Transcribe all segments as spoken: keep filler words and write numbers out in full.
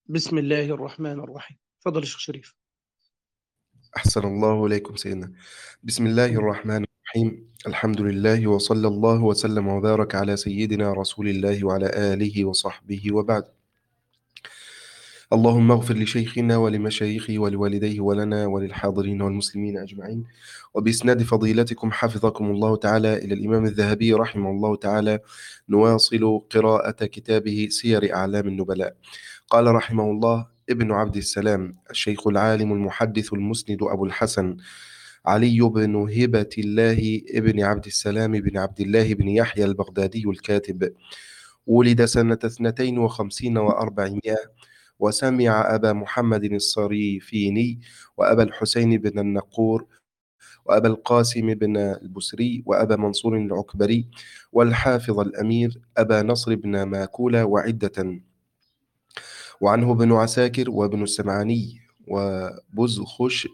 بسم الله الرحمن الرحيم. تفضل يا شيخ شريف. أحسن الله إليكم سيدنا. بسم الله الرحمن الرحيم. الحمد لله وصلى الله وسلم وبارك على سيدنا رسول الله وعلى آله وصحبه وبعد. اللهم اغفر لشيخنا ولمشايخه ولوالديه ولنا وللحاضرين والمسلمين أجمعين. وبإسناد فضيلتكم حفظكم الله تعالى إلى الإمام الذهبي رحمه الله تعالى نواصل قراءة كتابه سير أعلام النبلاء. قال رحمه الله: ابن عبد السلام الشيخ العالم المحدث المسند أبو الحسن علي بن هبة الله ابن عبد السلام بن عبد الله بن يحيى البغدادي الكاتب، ولد سنة اثنتين وخمسين وأربعمائة، وسمع أبا محمد الصريفيني وأبا الحسين بن النقور وأبا القاسم بن البسري وأبا منصور العكبري والحافظ الأمير أبا نصر بن ماكولة وعدة، وعنه ابن عساكر وابن السمعاني وبزخش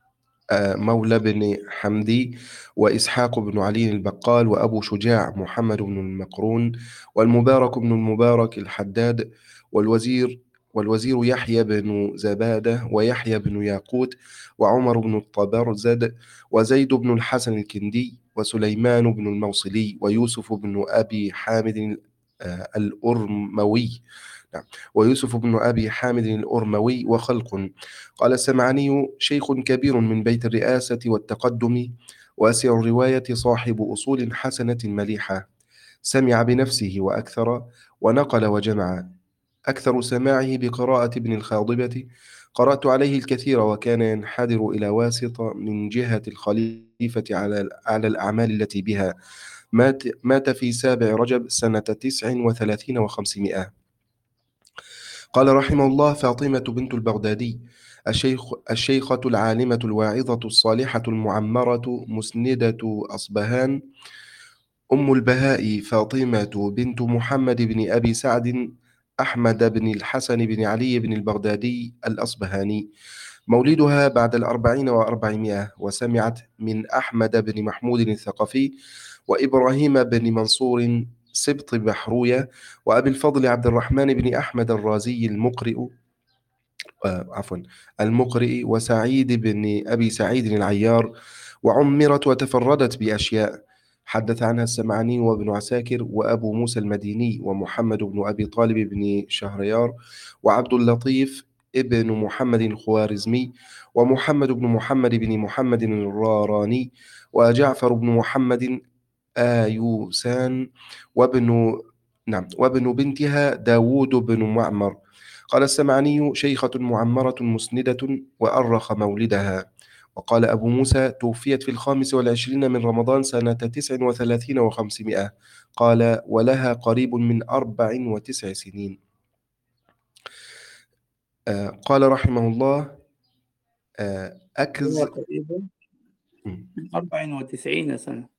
مولى بن حمدي وإسحاق بن علي البقال وأبو شجاع محمد بن المقرون والمبارك بن المبارك الحداد والوزير والوزير يحيى بن زبادة ويحيى بن ياقوت وعمر بن الطبرزد وزيد بن الحسن الكندي وسليمان بن الموصلي ويوسف بن أبي حامد آه، الأرموي. نعم. ويوسف بن أبي حامد الأرموي وخلق. قال السمعاني: شيخ كبير من بيت الرئاسة والتقدم، واسع الرواية، صاحب أصول حسنة مليحة، سمع بنفسه وأكثر، ونقل وجمع. أكثر سماعه بقراءة ابن الخاضبة، قرأت عليه الكثير، وكان ينحدر إلى واسطة من جهة الخليفة على على الأعمال التي بها. مات, مات في سابع رجب سنة تسع وثلاثين وخمسمائة. قال رحمه الله: فاطمة بنت البغدادي الشيخ الشيخة العالمة الواعظة الصالحة المعمرة مسندة أصبهان، أم البهاء فاطمة بنت محمد بن أبي سعد أحمد بن الحسن بن علي بن البغدادي الأصبهاني، مولدها بعد الأربعين وأربعمائة، وسمعت من أحمد بن محمود الثقفي وإبراهيم بن منصور سبط بحروية وأبي الفضل عبد الرحمن بن أحمد الرازي المقرئ آه، عفوا المقرئ وسعيد بن أبي سعيد العيار، وعمرت وتفردت بأشياء حدث عنها السمعاني وابن عساكر وأبو موسى المديني ومحمد بن أبي طالب بن شهريار وعبد اللطيف ابن محمد الخوارزمي ومحمد بن محمد بن محمد الراراني وجعفر بن محمد آيوسان وابن نعم وابن بنتها داود بن معمر. قال السمعاني: شيخة معمرة مسندة وأرخ مولدها. وقال أبو موسى: توفيت في الخامس والعشرين من رمضان سنة تسع وثلاثين وخمسمائة. قال: ولها قريب من أربع وتسع سنين. آه قال رحمه الله: آه هو أكز تقريبا م، من أربع وتسعين سنة.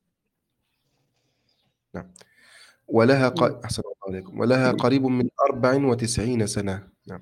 نعم. ولها ق... مم. أحسن الله عليكم. ولها قريب من أربع وتسعين سنة. نعم.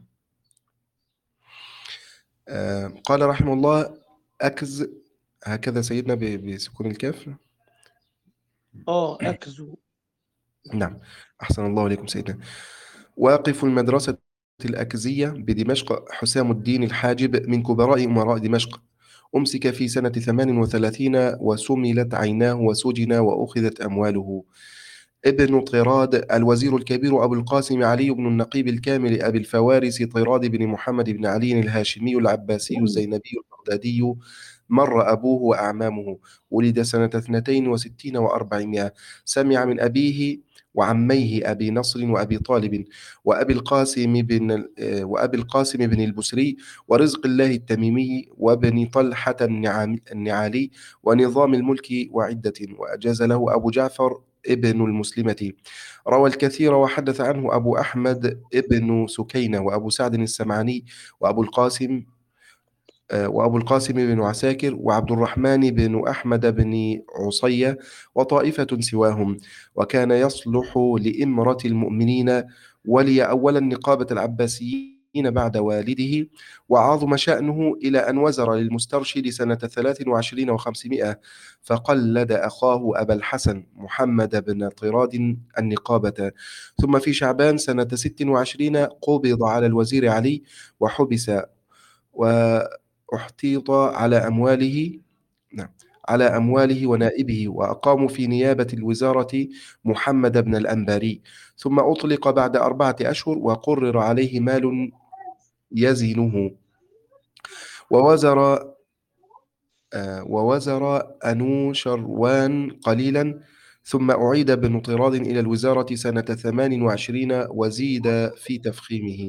آه قال رحمه الله: أكز، هكذا سيدنا ب- بسكون الكاف. اه اكزو. نعم. أحسن الله عليكم سيدنا. واقف المدرسة الأكزية بدمشق حسام الدين الحاجب من كبراء أمراء دمشق، أمسك في سنة ثمان وثلاثين وسملت عيناه وسجن وأخذت أمواله. ابن طراد الوزير الكبير أبو القاسم علي بن النقيب الكامل أبي الفوارس طراد بن محمد بن علي الهاشمي العباسي الزينبي البغدادي، مر أبوه وأعمامه. ولد سنة اثنتين وستين وأربعمائة. سمع من أبيه وعميه أبي نصر وأبي طالب وأبي القاسم بن آه، وأبي القاسم بن البسري ورزق الله التميمي وابن طلحة النعام- النعالي ونظام الملك وعدة، وأجاز له أبو جعفر ابن المسلمة. روى الكثير وحدث عنه أبو أحمد ابن سكينة وأبو سعد السمعاني وأبو القاسم آه، وأبو القاسم بن عساكر وعبد الرحمن بن أحمد بن عصية وطائفة سواهم. وكان يصلح لإمرة المؤمنين، ولي أولا نقابة العباسيين بعد والده، وعظم شأنه إلى أن وزر للمسترشد سنة ثلاث وعشرين وخمسمائة، فقلد أخاه أبا الحسن محمد بن طراد النقابة. ثم في شعبان سنة ست وعشرين قبض على الوزير علي وحبس واحتيط على أمواله نعم على أمواله ونائبه، وأقاموا في نيابة الوزارة محمد بن الأنباري، ثم أطلق بعد أربعة أشهر وقرر عليه مال يزنه، ووزر آه، ووزر أنوشروان قليلا، ثم أعيد بن طراد إلى الوزارة سنة ثمان وعشرين وزيد في تفخيمه.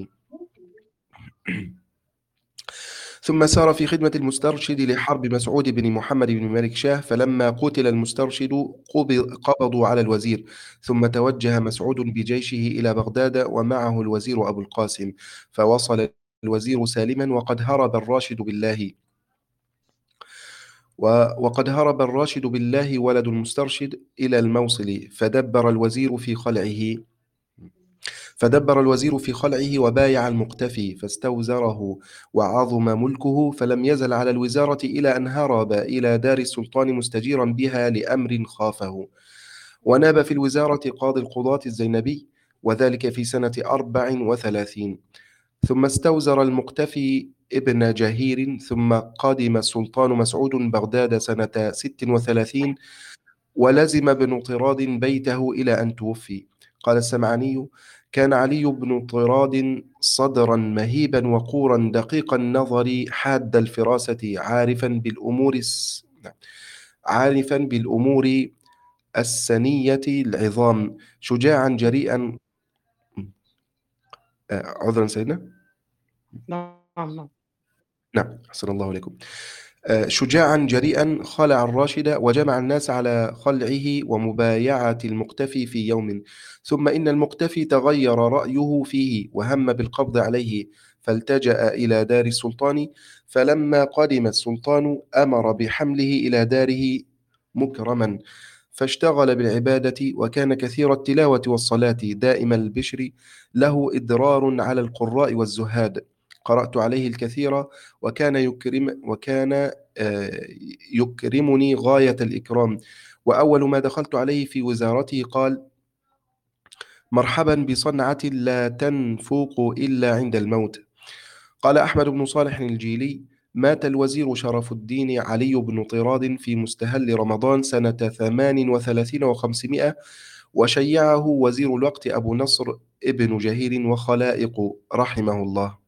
ثم سار في خدمة المسترشد لحرب مسعود بن محمد بن مالك شاه، فلما قتل المسترشد قبض- قبضوا على الوزير، ثم توجه مسعود بجيشه إلى بغداد ومعه الوزير أبو القاسم، فوصل الوزير سالما وقد هرب الراشد بالله و- وقد هرب الراشد بالله ولد المسترشد إلى الموصل، فدبر الوزير في خلعه فدبر الوزير في خلعه وبايع المقتفي فاستوزره، وعظم ملكه، فلم يزل على الوزارة إلى أن هرب إلى دار السلطان مستجيرا بها لأمر خافه، وناب في الوزارة قاضي القضاة الزينبي، وذلك في سنة أربع وثلاثين. ثم استوزر المقتفي ابن جهير، ثم قدم السلطان مسعود بغداد سنة ست وثلاثين، ولزم ابن طراد بيته إلى أن توفي. قال السمعاني: كان علي بن طراد صدرا مهيبا وقورا دقيق النظر حاد الفراسة، عارفا بالأمور الس... عارفا بالأمور السنية العظام، شجاعا جريئا. آه، عذرا سيدنا. نعم نعم. نعم، أحسن الله عليكم. آه، شجاعا جريئا خلع الراشد وجمع الناس على خلعه ومبايعة المقتفي في يوم، ثم إن المقتفي تغير رأيه فيه وهم بالقبض عليه، فالتجأ إلى دار السلطان، فلما قدم السلطان أمر بحمله إلى داره مكرما، فاشتغل بالعبادة، وكان كثير التلاوة والصلاة دائم البشر، له إدرار على القراء والزهاد، قرأت عليه الكثير، وكان يكرم وكان آه، يكرمني غاية الإكرام. وأول ما دخلت عليه في وزارته قال: مرحبا بصنعة لا تنفوق إلا عند الموت. قال أحمد بن صالح الجيلي: مات الوزير شرف الدين علي بن طراد في مستهل رمضان سنة ثمان وثلاثين وخمسمائة، وشيعه وزير الوقت أبو نصر ابن جهير وخلائق رحمه الله.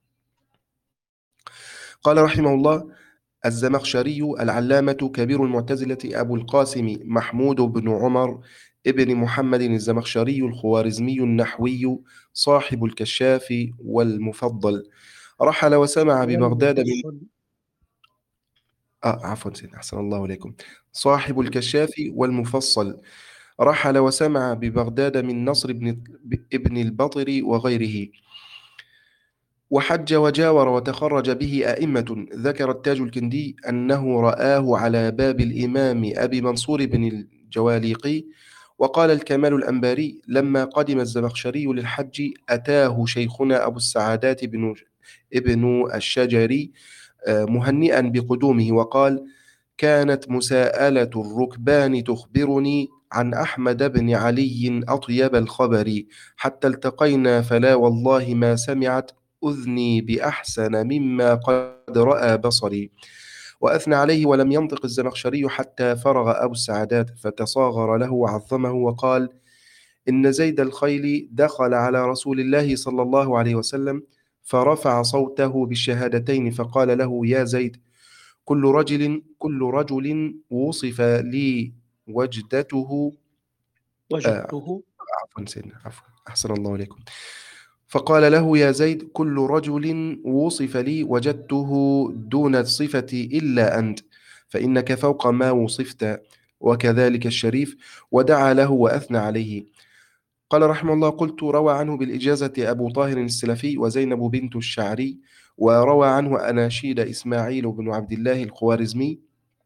قال رحمه الله: الزمخشري العلامة كبير المعتزلة أبو القاسم محمود بن عمر ابن محمد الزمخشري الخوارزمي النحوي صاحب الكشاف والمفضل، رحل وسمع ببغداد من والمفصل. آه عفوا سيدنا، أحسن الله إليكم. صاحب الكشاف والمفصل، رحل وسمع ببغداد من نصر بن ابن البطر وغيره، وحج وجاور وتخرج به أئمة. ذكر التاج الكندي أنه رآه على باب الإمام أبي منصور بن الجواليقي. وقال الكمال الأنباري: لما قدم الزمخشري للحج أتاه شيخنا أبو السعادات بن ابن الشجري آه، مهنئا بقدومه، وقال: كانت مساءلة الركبان تخبرني عن أحمد بن علي أطيب الخبر، حتى التقينا فلا والله ما سمعت أذني بأحسن مما قد رأى بصري. وأثنى عليه ولم ينطق الزمخشري حتى فرغ أبو السعادات، فتصاغر له وعظمه وقال: إن زيد الخيل دخل على رسول الله صلى الله عليه وسلم، فرفع صوته بالشهادتين، فقال له: يا زيد، كل رجل كل رجل وصف لي وجدته آه، وجدته. عفوا سيدنا، عفوا أحسن الله عليكم. فقال له: يا زيد، كل رجل وصف لي وجدته دون الصفة إلا أنت، فإنك فوق ما وصفت، وكذلك الشريف. ودعا له وأثنى عليه. قال رحمه الله: قلت: روى عنه بالإجازة أبو طاهر السلفي وزينب بنت الشعري، وروى عنه أناشيد إسماعيل بن عبد الله الخوارزمي،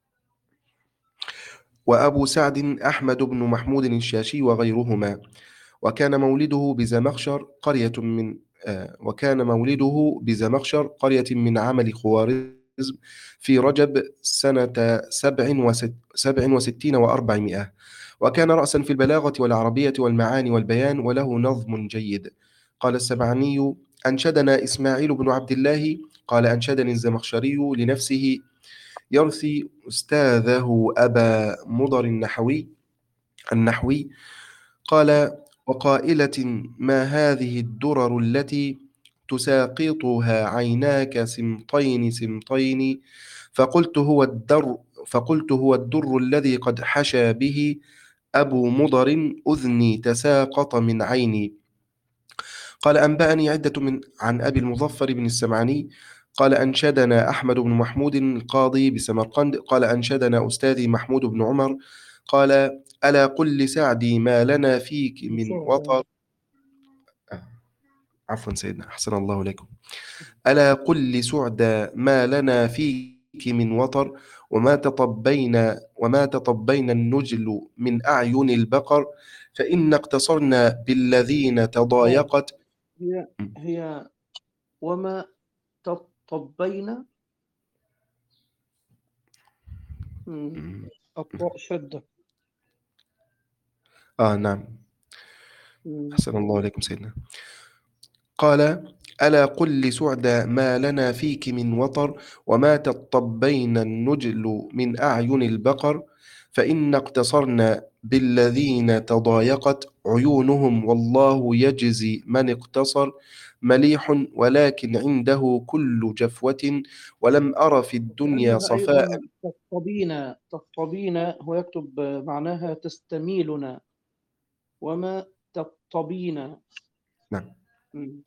وأبو سعد أحمد بن محمود الشاشي وغيرهما. وكان مولده بزمخشر، قرية من آه، وكان مولده بزمخشر قرية من عمل خوارزم في رجب سنة سبع وست سبع وستين وأربعمائة، وكان رأسا في البلاغة والعربية والمعاني والبيان، وله نظم جيد. قال السبعاني: أنشدنا إسماعيل بن عبد الله قال أنشدني الزمخشري لنفسه يرثي أستاذه أبا مضر النحوي النحوي قال: وقائلة ما هذه الدرر التي تساقطها عيناك سمطين سمطين، فقلت هو الدر فقلت هو الدر الذي قد حشى به أبو مضر أذني تساقط من عيني. قال: أنبأني عدة من عن أبي المظفر بن السمعاني قال أنشدنا أحمد بن محمود القاضي بسمرقند قال أنشدنا أستاذي محمود بن عمر قال: ألا قل لسعدي ما لنا فيك من وطر. آه، عفوا سيدنا، أحسن الله إليكم. ألا قل لسعدى ما لنا فيك من وطر، وما تطبينا وما تطبينا النجل من أعين البقر، فإن اقتصرنا بالذين تضايقت. هي هي وما تطبينا. مم. الطاء شدة. آه نعم، مم. أحسن الله إليكم سيدنا. قال: ألا قل لسعدى ما لنا فيك من وطر، وما تطبين النجل من أعين البقر، فإن اقتصرنا بالذين تضايقت عيونهم، والله يجزي من اقتصر، مليح ولكن عنده كل جفوة، ولم أر في الدنيا عندها صفاء. أيضا تطبينا. تطبينا هو يكتب معناها تستميلنا، وما تطبينا. نعم، مم.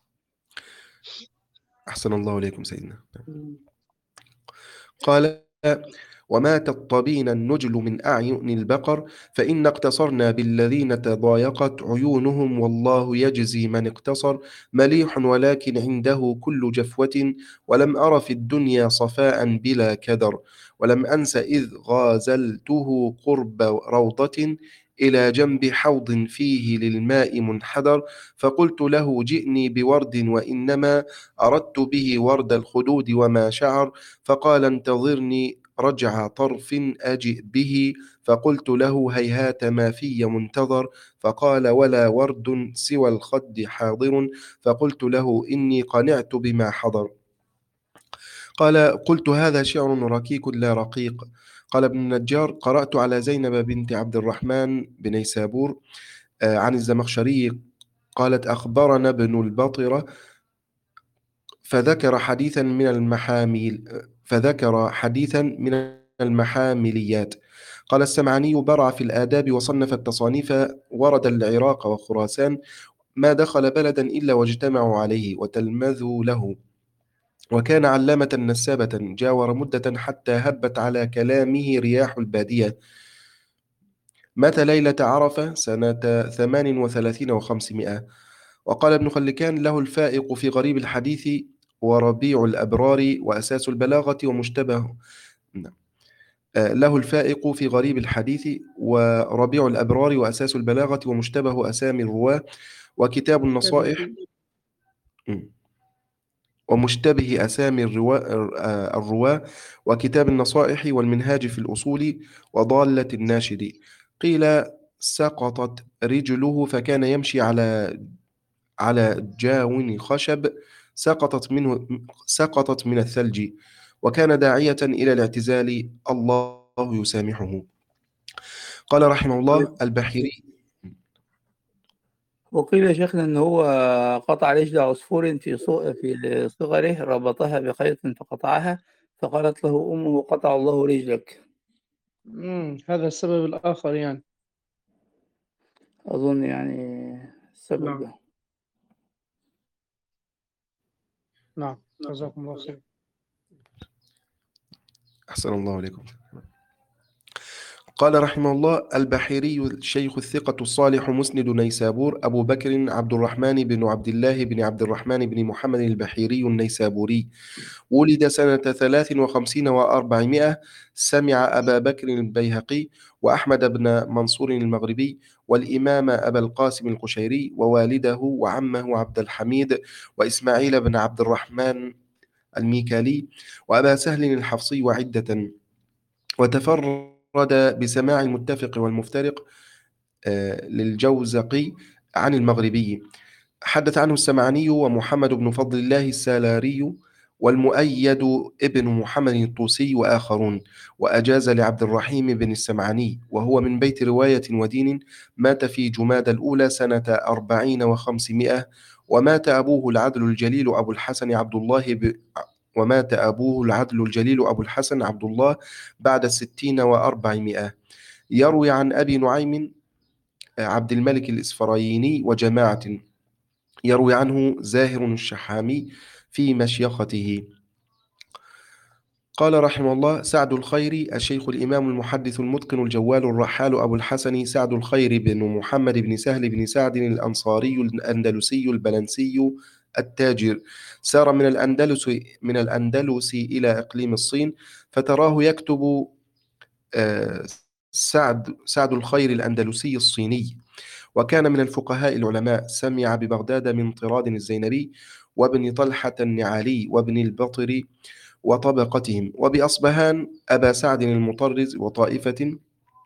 أحسن الله إليكم سيدنا. مم. قال: وما تطبين النجل من أعين البقر، فإن اقتصرنا بالذين تضايقت عيونهم، والله يجزي من اقتصر، مليح ولكن عنده كل جفوة، ولم أر في الدنيا صفاء بلا كدر، ولم أنس إذ غازلته قرب روضة إلى جنب حوض فيه للماء منحدر، فقلت له جئني بورد، وإنما أردت به ورد الخدود وما شعر، فقال انتظرني رجع طرف أجئ به، فقلت له هيهات ما في منتظر، فقال ولا ورد سوى الخد حاضر، فقلت له إني قنعت بما حضر. قال: قلت هذا شعر ركيك لا رقيق. قال ابن النجار: قرأت على زينب بنت عبد الرحمن بنيسابور آه، عن الزمخشري قالت: أخبرنا ابن البطرة فذكر حديثا من المحاميل فذكر حديثا من المحامليات. قال السمعاني: برع في الآداب وصنف التصانيف، ورد العراق وخراسان، ما دخل بلدا إلا واجتمعوا عليه وتلمذوا له، وكان علامة نسابة، جاور مدة حتى هبت على كلامه رياح البادية. مات ليلة عرفة سنة ثمان وثلاثين وخمسمائة. وقال ابن خلكان: له الفائق في غريب الحديث وربيع الأبرار وأساس البلاغة ومشتبه. نعم. آه، له الفائق في غريب الحديث وربيع الأبرار وأساس البلاغة ومشتبه أسامي الرواة وكتاب النصائح م. ومشتبه أسامي الرواة آه، الرواة وكتاب النصائح والمنهاج في الأصول وضالة الناشد. قيل سقطت رجله فكان يمشي على على جاون خشب سقطت منه سقطت من الثلج، وكان داعية إلى الاعتزال، الله يسامحه. قال رحمه الله البحيري: وقيل يا شيخنا ان هو قطع رجل عصفور في صو- في صغره، ربطها بخيط فقطعها، فقالت له امه قطع الله رجلك. مم. هذا السبب الآخر يعني. اظن يعني السبب نعم ده. نعم، جزاكم الله خير. أحسن الله عليكم. قال رحمه الله البحيري الشيخ الثقة الصالح مسند نيسابور أبو بكر عبد الرحمن بن عبد الله بن عبد الرحمن بن محمد البحيري النيسابوري، ولد سنة ثلاث وخمسين وأربعمائة. سمع أبا بكر البيهقي وأحمد بن منصور المغربي والإمام أبا القاسم القشيري ووالده وعمه عبد الحميد وإسماعيل بن عبد الرحمن الميكالي وأبا سهل الحفصي وعدة. وتفرد بسماع المتفق والمفترق آه، للجوزقي عن المغربي. حدث عنه السمعاني ومحمد بن فضل الله السالاري والمؤيد ابن محمد الطوسي وآخرون. وأجاز لعبد الرحيم بن السمعاني وهو من بيت رواية ودين، مات في جماد الأولى سنة أربعين وخمسمائة. ومات أبوه العدل الجليل أبو الحسن عبد الله ب... ومات أبوه العدل الجليل أبو الحسن عبد الله بعد الستين وأربعمائة. يروي عن أبي نعيم عبد الملك الإسفرايني وجماعة، يروي عنه زاهر الشحامي في مشيخته. قال رحمه الله: سعد الخير الشيخ الإمام المحدث المتقن الجوال الرحال أبو الحسن سعد الخير بن محمد بن سهل بن سعد الأنصاري الأندلسي البلنسي التاجر، سار من الأندلس من الأندلس إلى إقليم الصين، فتراه يكتب آه، سعد سعد الخير الأندلسي الصيني. وكان من الفقهاء العلماء، سمع ببغداد من طراد الزينبي وابن طلحة النعالي وابن البطري وطبقتهم، وبأصبهان أبا سعد المطرز وطائفة،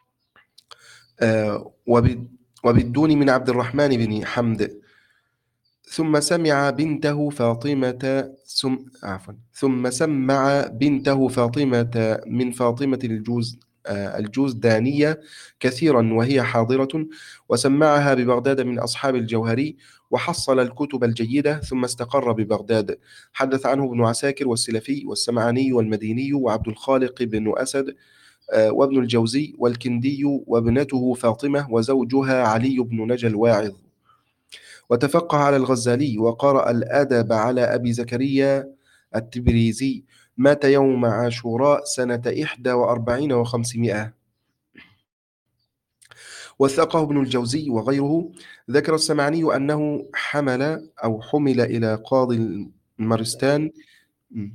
آه، وب- وبالدون من عبد الرحمن بن حمد. ثم سمع بنته فاطمة ثم عفوا ثم سمع بنته فاطمة من فاطمة الجوز آه، الجوزدانية كثيرا وهي حاضرة، وسمعها ببغداد من أصحاب الجوهري، وحصل الكتب الجيدة ثم استقر ببغداد. حدث عنه ابن عساكر والسلفي والسمعاني والمديني وعبد الخالق بن أسد آه، وابن الجوزي والكندي وابنته فاطمة وزوجها علي بن نجا الواعظ. وتفقه على الغزالي وقرأ الأدب على أبي زكريا التبريزي. مات يوم عاشوراء سنة إحدى وأربعين وخمسمائة. وثقه ابن الجوزي وغيره. ذكر السمعاني أنه حمل أو حمل إلى قاضي المرستان. م.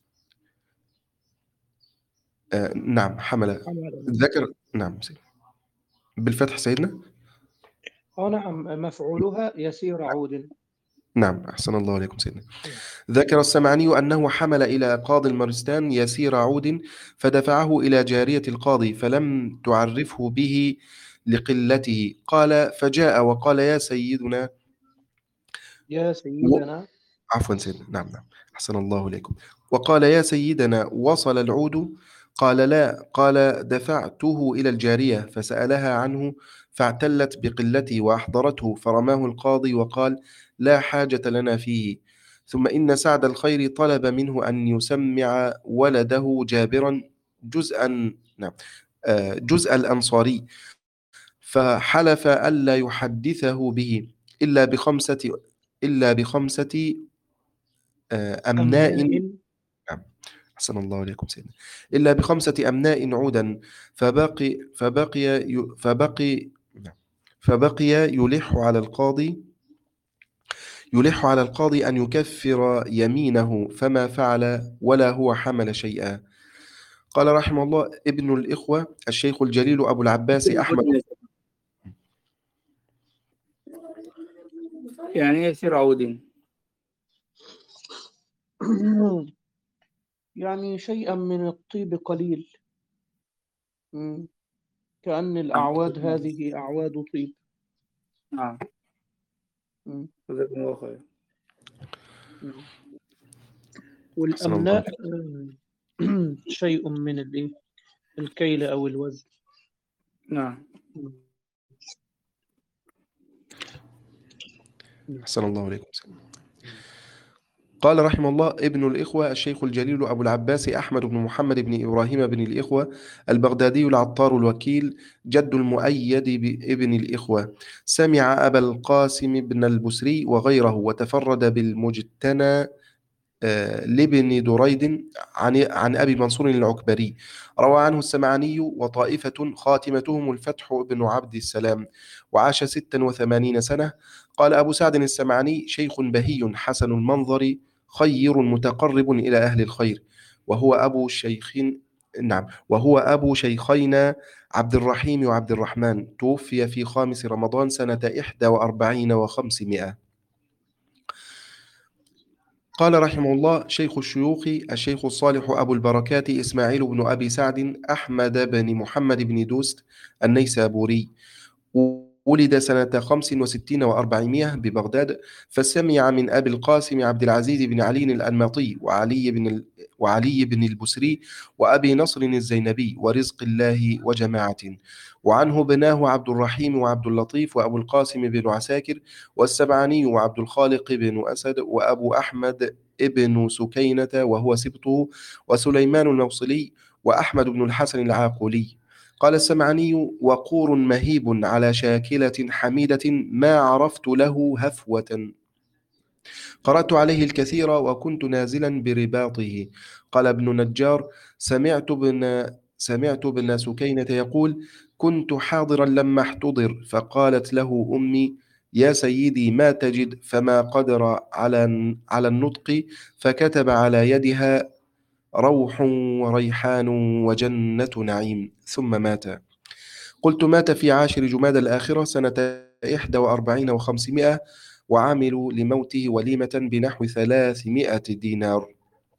آه نعم حمل. ذكر نعم سيدنا. بالفتح سيدنا. اه نعم، مفعولها يسير عود. نعم أحسن الله عليكم سيدنا. ذكر السمعاني أنه حمل إلى قاضي المرستان يسير عود، فدفعه إلى جارية القاضي فلم تعرفه به لقلته. قال فجاء وقال يا سيدنا يا سيدنا. عفوا سيدنا. نعم نعم أحسن الله عليكم. وقال يا سيدنا وصل العود؟ قال لا. قال دفعته إلى الجارية فسألها عنه فاعتلت بقلته وأحضرته، فرماه القاضي وقال لا حاجة لنا فيه. ثم إن سعد الخير طلب منه أن يسمع ولده جابرا جزءا نعم آه، جزء الأنصاري، فحلف ألا يحدثه به إلا بخمسة إلا بخمسة آه، أمناء. أمناء. نعم أحسن الله عليكم سيدنا. إلا بخمسة أمناء عودا، فبقي فبقي ي- فبقي نعم. فبقي يلح على القاضي يلح على القاضي أن يكفر يمينه، فما فعل ولا هو حمل شيئا. قال رحمه الله: ابن الإخوة الشيخ الجليل أبو العباس أحمد. يعني إيه يسير عود؟ يعني شيئا من الطيب قليل. مم. كأن الأعواد هذه أعواد طيب. نعم مم. جزاكم الله خير. مم. أحسن الله والأمناء عليكم. آه، شيء من الإيه؟ الكيل أو الوزن. نعم مم. أحسن الله عليكم. قال رحمه الله: ابن الإخوة الشيخ الجليل أبو العباس أحمد بن محمد بن إبراهيم بن الإخوة البغدادي العطار الوكيل، جد المؤيد بابن الإخوة. سمع أبا القاسم بن البسري وغيره، وتفرد بالمجتنى آه، لابن دريد عن عن أبي منصور العكبري. روى عنه السمعاني وطائفة، خاتمتهم الفتح بن عبد السلام، وعاش ستا وثمانين سنة. قال أبو سعد السمعاني: شيخ بهي حسن المنظر، خير متقرب إلى أهل الخير، وهو أبو الشيخين نعم، وهو أبو شيخينا عبد الرحيم وعبد الرحمن، توفي في خامس رمضان سنة إحدى وأربعين وخمسمائة. قال رحمه الله: شيخ الشيوخ الشيخ الصالح أبو البركات إسماعيل بن أبي سعد أحمد بن محمد بن دوست النيسابوري، ولد سنة خمس وستين وأربعمائة ببغداد، فسمع من أبي القاسم عبد العزيز بن علي الأنماطي وعلي بن ال... وعلي بن البسري وأبي نصر الزينبي ورزق الله وجماعة، وعنه بناه عبد الرحيم وعبد اللطيف وأبو القاسم بن عساكر والسبعاني وعبد الخالق بن أسد وأبو أحمد ابن سكينة وهو سبطه، وسليمان الموصلي وأحمد بن الحسن العاقلي. قال السمعاني: وقور مهيب على شاكلة حميدة ما عرفت له هفوة، قرأت عليه الكثير وكنت نازلا برباطه. قال ابن نجار: سمعت ابن سمعت ابن سكينة يقول: كنت حاضرا لما احتضر، فقالت له أمي: يا سيدي ما تجد؟ فما قدر على على النطق، فكتب على يدها: روح وريحان وجنة نعيم، ثم مات. قلت: مات في عاشر جماد الآخرة سنة إحدى وأربعين وخمسمائة، وعملوا لموته وليمة بنحو ثلاثمائة دينار.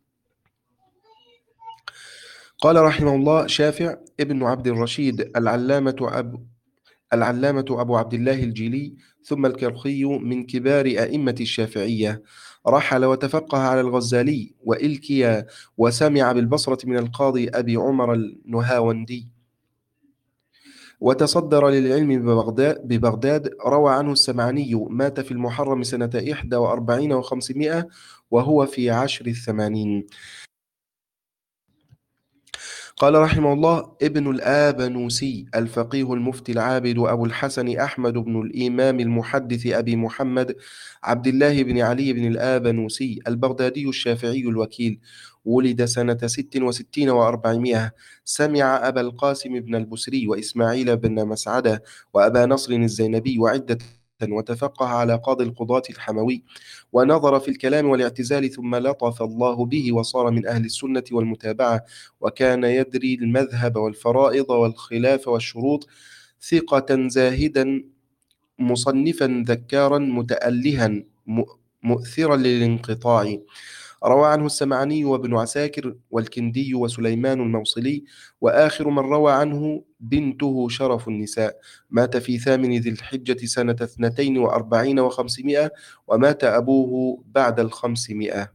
قال رحمه الله: شافع ابن عبد الرشيد العلامة أبو العلامة أبو عبد الله الجيلي ثم الكرخي من كبار أئمة الشافعية، رحل وتفقه على الغزالي وإلكيا، وسمع بالبصرة من القاضي أبي عمر النهاوندي، وتصدر للعلم ببغداد, ببغداد. روى عنه السمعاني: مات في المحرم سنة إحدى وأربعين وخمسمائة وهو في عشر الثمانين. قال رحمه الله: ابن الآبنوسي الفقيه المفتي العابد أبو الحسن أحمد بن الإمام المحدث أبي محمد عبد الله بن علي بن الآبنوسي البغدادي الشافعي الوكيل، ولد سنة ست وستين وأربعمائة. سمع أبا القاسم بن البسري وإسماعيل بن مسعدة وأبا نصر الزينبي وعدة، وتفقه على قاضي القضاة الحموي، ونظر في الكلام والاعتزال، ثم لطف الله به وصار من أهل السنة والمتابعة، وكان يدري المذهب والفرائض والخلاف والشروط، ثقة زاهدا مصنفا ذكارا متألها مؤثرا للانقطاع. روى عنه السمعاني وابن عساكر والكندي وسليمان الموصلي، وآخر من روى عنه بنته شرف النساء. مات في ثامن ذي الحجة سنة اثنتين وأربعين وخمسمائة، ومات أبوه بعد الخمسمائة.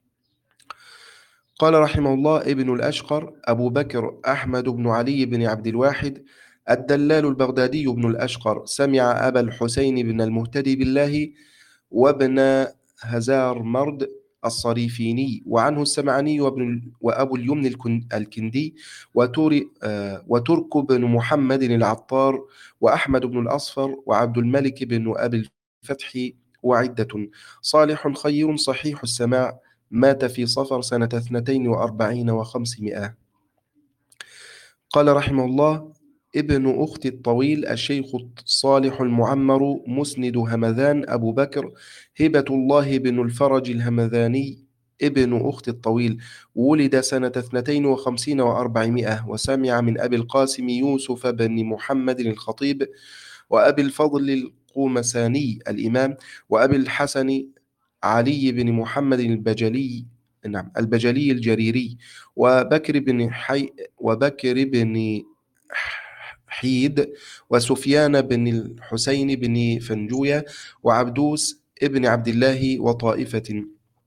قال رحمه الله: ابن الأشقر أبو بكر أحمد بن علي بن عبد الواحد الدلال البغدادي بن الأشقر، سمع أبا الحسين بن المهتدي بالله وابن هزار مرد الصريفيني، وعنه السمعاني وابن وأبو اليمن الكندي وتور آه وترك بن محمد العطار وأحمد بن الأصفر وعبد الملك بن أبي الفتح وعدة. صالح خير صحيح السماع، مات في صفر سنة اثنتين وأربعين وخمسمائة. قال رحمه الله: ابن أخت الطويل الشيخ الصالح المعمر مسند همذان أبو بكر هبة الله بن الفرج الهمذاني ابن أخت الطويل، ولد سنة اثنتين وخمسين وأربعمائة، وسمع من أبي القاسم يوسف بن محمد الخطيب وأبي الفضل القومساني الإمام وأبي الحسن علي بن محمد البجلي نعم البجلي الجريري وبكر بن حي وبكر بن حيد وسفيان بن الحسين بن فنجوية وعبدوس ابن عبد الله وطائفة.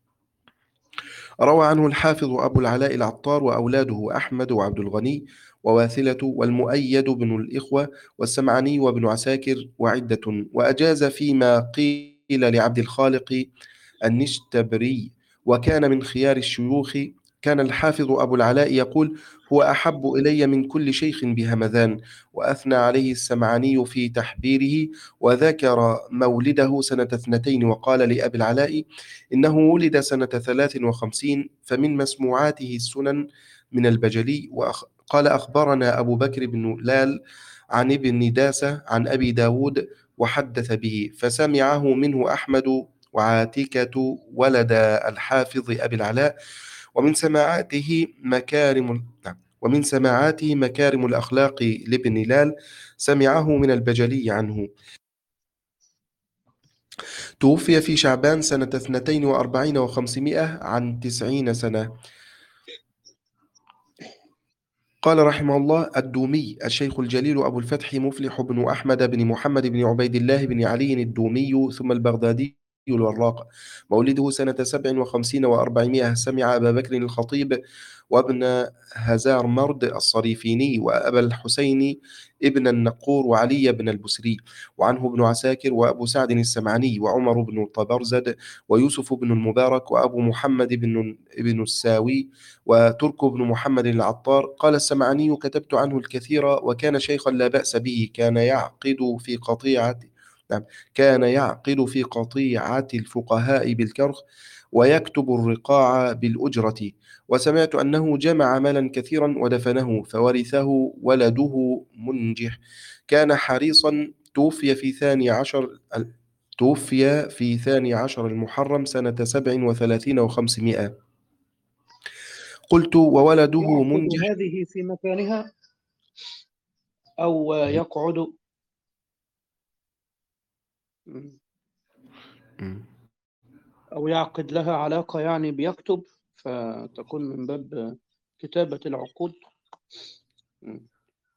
روى عنه الحافظ أبو العلاء العطار وأولاده أحمد وعبد الغني وواثلة والمؤيد بن الإخوة والسمعاني وابن عساكر وعدة. وأجاز فيما قيل لعبد الخالق النشتبري، وكان من خيار الشيوخ. كان الحافظ أبو العلاء يقول: هو أحب إلي من كل شيخ بهمذان. وأثنى عليه السمعاني في تحبيره، وذكر مولده سنة اثنتين، وقال لأبي العلاء: إنه ولد سنة ثلاث وخمسين، فمن مسموعاته السنن من البجلي. وقال: أخبرنا أبو بكر بن لال عن ابن داسة عن أبي داود وحدث به، فسمعه منه أحمد وعاتكة ولد الحافظ أبي العلاء. ومن سماعاته مكارم ومن سماعاته مكارم الأخلاق لابن لال، سمعه من البجلي عنه. توفي في شعبان سنة اثنتين وأربعين وخمسمائة عن تسعين سنة. قال رحمه الله: الدومي الشيخ الجليل أبو الفتح مفلح بن أحمد بن محمد بن عبيد الله بن علي الدومي ثم البغدادي الوراق، مولده سنة سبع وخمسين وأربعمائة. سمع أبا بكر الخطيب وابن هزار مرد الصريفيني وأبا الحسين ابن النقور وعلي بن البسري، وعنه ابن عساكر وأبو سعد السمعاني وعمر بن طبرزد ويوسف بن المبارك وأبو محمد بن ابن الساوي وترك بن محمد العطار. قال السمعاني: كتبت عنه الكثير وكان شيخا لا بأس به، كان يعقد في قطيعة نعم كان يعقد في قطيعة الفقهاء بالكرخ ويكتب الرقاع بالأجرة. وسمعت أنه جمع مالا كثيرا ودفنه فورثه ولده منجح، كان حريصا. توفي في ثاني عشر توفي في ثاني عشر المحرم سنة سبع وثلاثين وخمسمائة. قلت: وولده يعقد منجح. هذه في مكانها أو يقعد؟ مم. مم. أو يعقد لها علاقة، يعني بيكتب، فتكون من باب كتابة العقود. مم.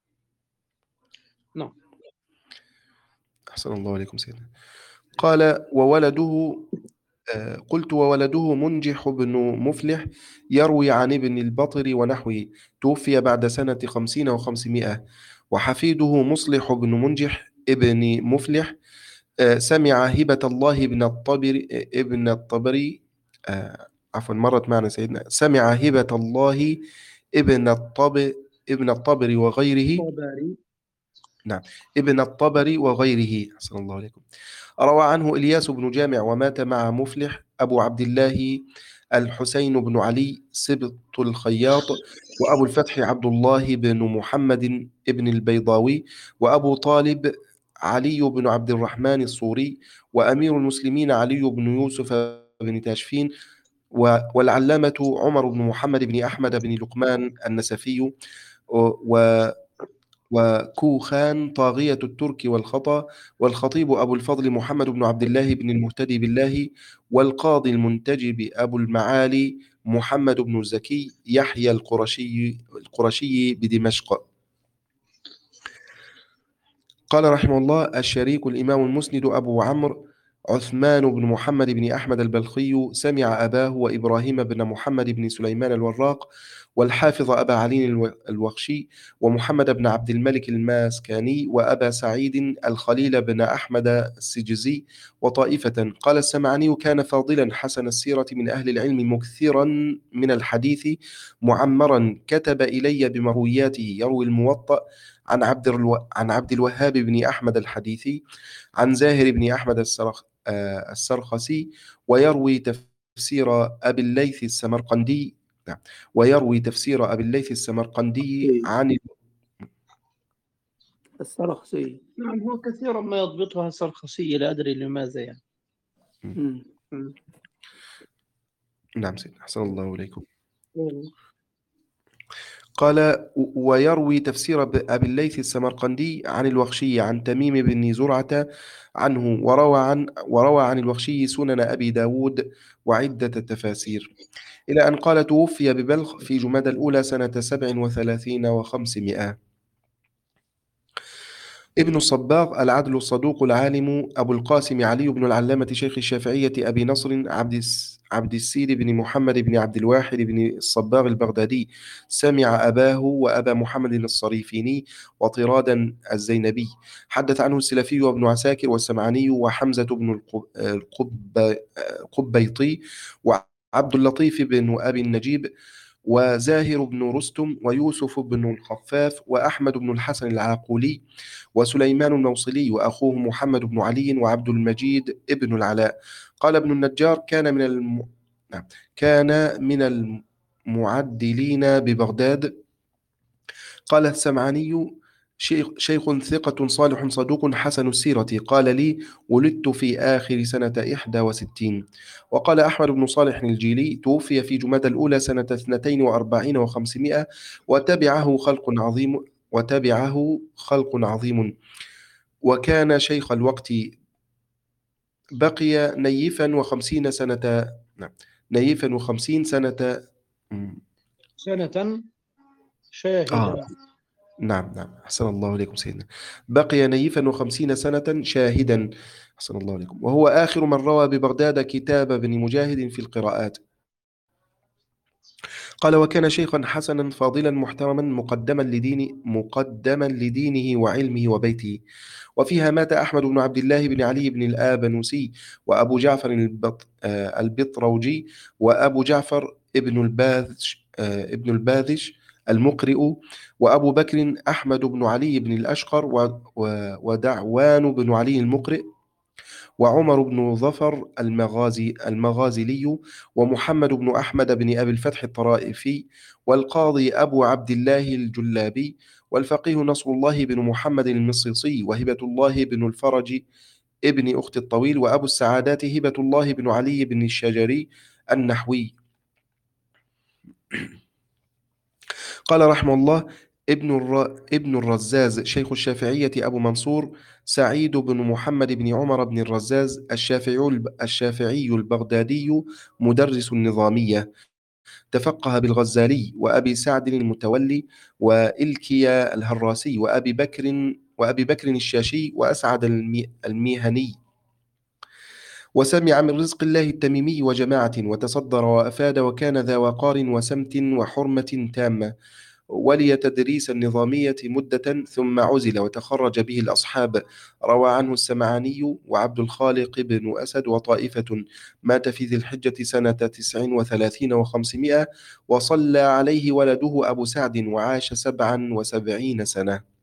نعم. أحسن الله عليكم سيدنا. قال: وولده آه، قلت: وولده منجح بن مفلح يروي عن ابن البطر ونحوه، توفي بعد سنة خمسين وخمسمائة. وحفيده مصلح بن منجح ابن مفلح آه، سمع هبة الله ابن الطبر ابن الطبري آه، عفوا مرت معنا سيدنا سمع هبة الله ابن الطب ابن الطبر وغيره طبري. نعم ابن الطبري وغيره. أحسن الله عليكم. روى عنه إلياس بن جامع ومات مع مفلح أبو عبد الله الحسين بن علي سبط الخياط، وأبو الفتح عبد الله بن محمد بن البيضاوي، وأبو طالب علي بن عبد الرحمن الصوري، وأمير المسلمين علي بن يوسف بن تاشفين، و- والعلامة عمر بن محمد بن أحمد بن لقمان النسفي، و وكوخان طاغية الترك والخطا، والخطيب أبو الفضل محمد بن عبد الله بن المهتدي بالله، والقاضي المنتجب أبو المعالي محمد بن الزكي يحيى القرشي القرشي بدمشق. قال رحمه الله: الشريك الإمام المسند أبو عمرو عثمان بن محمد بن أحمد البلخي سمع أباه وإبراهيم بن محمد بن سليمان الوراق والحافظ أبا علي الو- الوخشي ومحمد بن عبد الملك الماسكاني وأبا سعيد الخليل بن أحمد السجزي وطائفة. قال السمعاني: كان فاضلا حسن السيرة من أهل العلم مكثرا من الحديث معمرا، كتب إلي بمروياته، يروي الموطأ عن عبد الو... عن عبد الوهاب بن أحمد الحديثي، عن زاهر بن أحمد السرخ... آه، السرخسي، ويروي تفسير أبي الليث السمرقندي نعم ويروي تفسير أبي الليث السمرقندي عن السرخسي. نعم، هو كثيرا ما يضبطها سرخسي، لا أدري لماذا يعني. مم. مم. نعم سيدنا أحسن الله إليكم. مم. قال: ويروي تفسير ب- أبي الليث السمرقندي عن الوخشي عن تميم بن زرعة عنه، وروى عن وروى عن الوخشي سنن أبي داود وعدة تفاسير، إلى أن قال: توفي ببلخ في جمادى الأولى سنة سبع وثلاثين وخمسمائة. ابن الصباغ العدل الصدوق العالم أبو القاسم علي بن العلامة شيخ الشافعية أبي نصر عبد الس- عبد السيد بن محمد بن عبد الواحد بن الصباغ البغدادي، سمع أباه وأبا محمد الصريفيني وطرادا الزينبي. حدث عنه السلفي وابن عساكر والسمعاني وحمزة بن القب- القب- القبيطي وعبد اللطيف بن أبي النجيب وزاهر بن رستم ويوسف بن الخفاف وأحمد بن الحسن العاقولي وسليمان الموصلي وأخوه محمد بن علي وعبد المجيد ابن العلاء. قال ابن النجار: كان من الم... نعم. كان من المعدلين ببغداد. قال السمعاني: شيخ, شيخ ثقة صالح صدوق حسن السيرة، قال لي: ولدت في آخر سنة إحدى وستين. وقال أحمد بن صالح الجيلي: توفي في جمادى الأولى سنة اثنتين وأربعين وخمسمائة، وتبعه خلق عظيم وتبعه خلق عظيم وكان شيخ الوقت، بقي نيفا وخمسين سنة نعم نيفا وخمسين سنة مم. سنة شاهدا. آه نعم نعم أحسن الله إليكم سيدنا. بقي نيفا وخمسين سنة شاهدا، أحسن الله إليكم. وهو آخر من روى ببغداد كتاب ابن مجاهد في القراءات. قال: وكان شيخا حسنا فاضلا محترما مقدما لدين مقدما لدينه وعلمه وبيته. وفيها مات أحمد بن عبد الله بن علي بن الآبنوسي، وأبو جعفر البط... آه البطروجي، وأبو جعفر ابن الباذج آه ابن الباذج المقرئ، وأبو بكر أحمد بن علي بن الأشقر، و... و... ودعوان بن علي المقرئ، وعمر بن ظفر المغازي المغازلي، ومحمد بن أحمد بن أبي الفتح الطرائفي، والقاضي أبو عبد الله الجلابي، والفقيه نصر الله بن محمد المصيصي، وهبة الله بن الفرج ابن أخت الطويل، وأبو السعادات هبة الله بن علي بن الشجري النحوي. قال رحمه الله: ابن الر... ابن الرزاز شيخ الشافعية أبو منصور سعيد بن محمد بن عمر بن الرزاز الشافعي الشافعي البغدادي، مدرس النظامية، تفقه بالغزالي وأبي سعد المتولي وإلكيا الهراسي وأبي بكر وأبي بكر الشاشي وأسعد المي... الميهني، وسمع من رزق الله التميمي وجماعة، وتصدر وأفاد، وكان ذا وقار وسمت وحرمة تامة، ولي تدريس النظامية مدة ثم عزل وتخرج به الأصحاب. روى عنه السمعاني وعبد الخالق بن أسد وطائفة. مات في ذي الحجة سنة تسع وثلاثين وخمسمائة، وصلى عليه ولده أبو سعد، وعاش سبعا وسبعين سنة.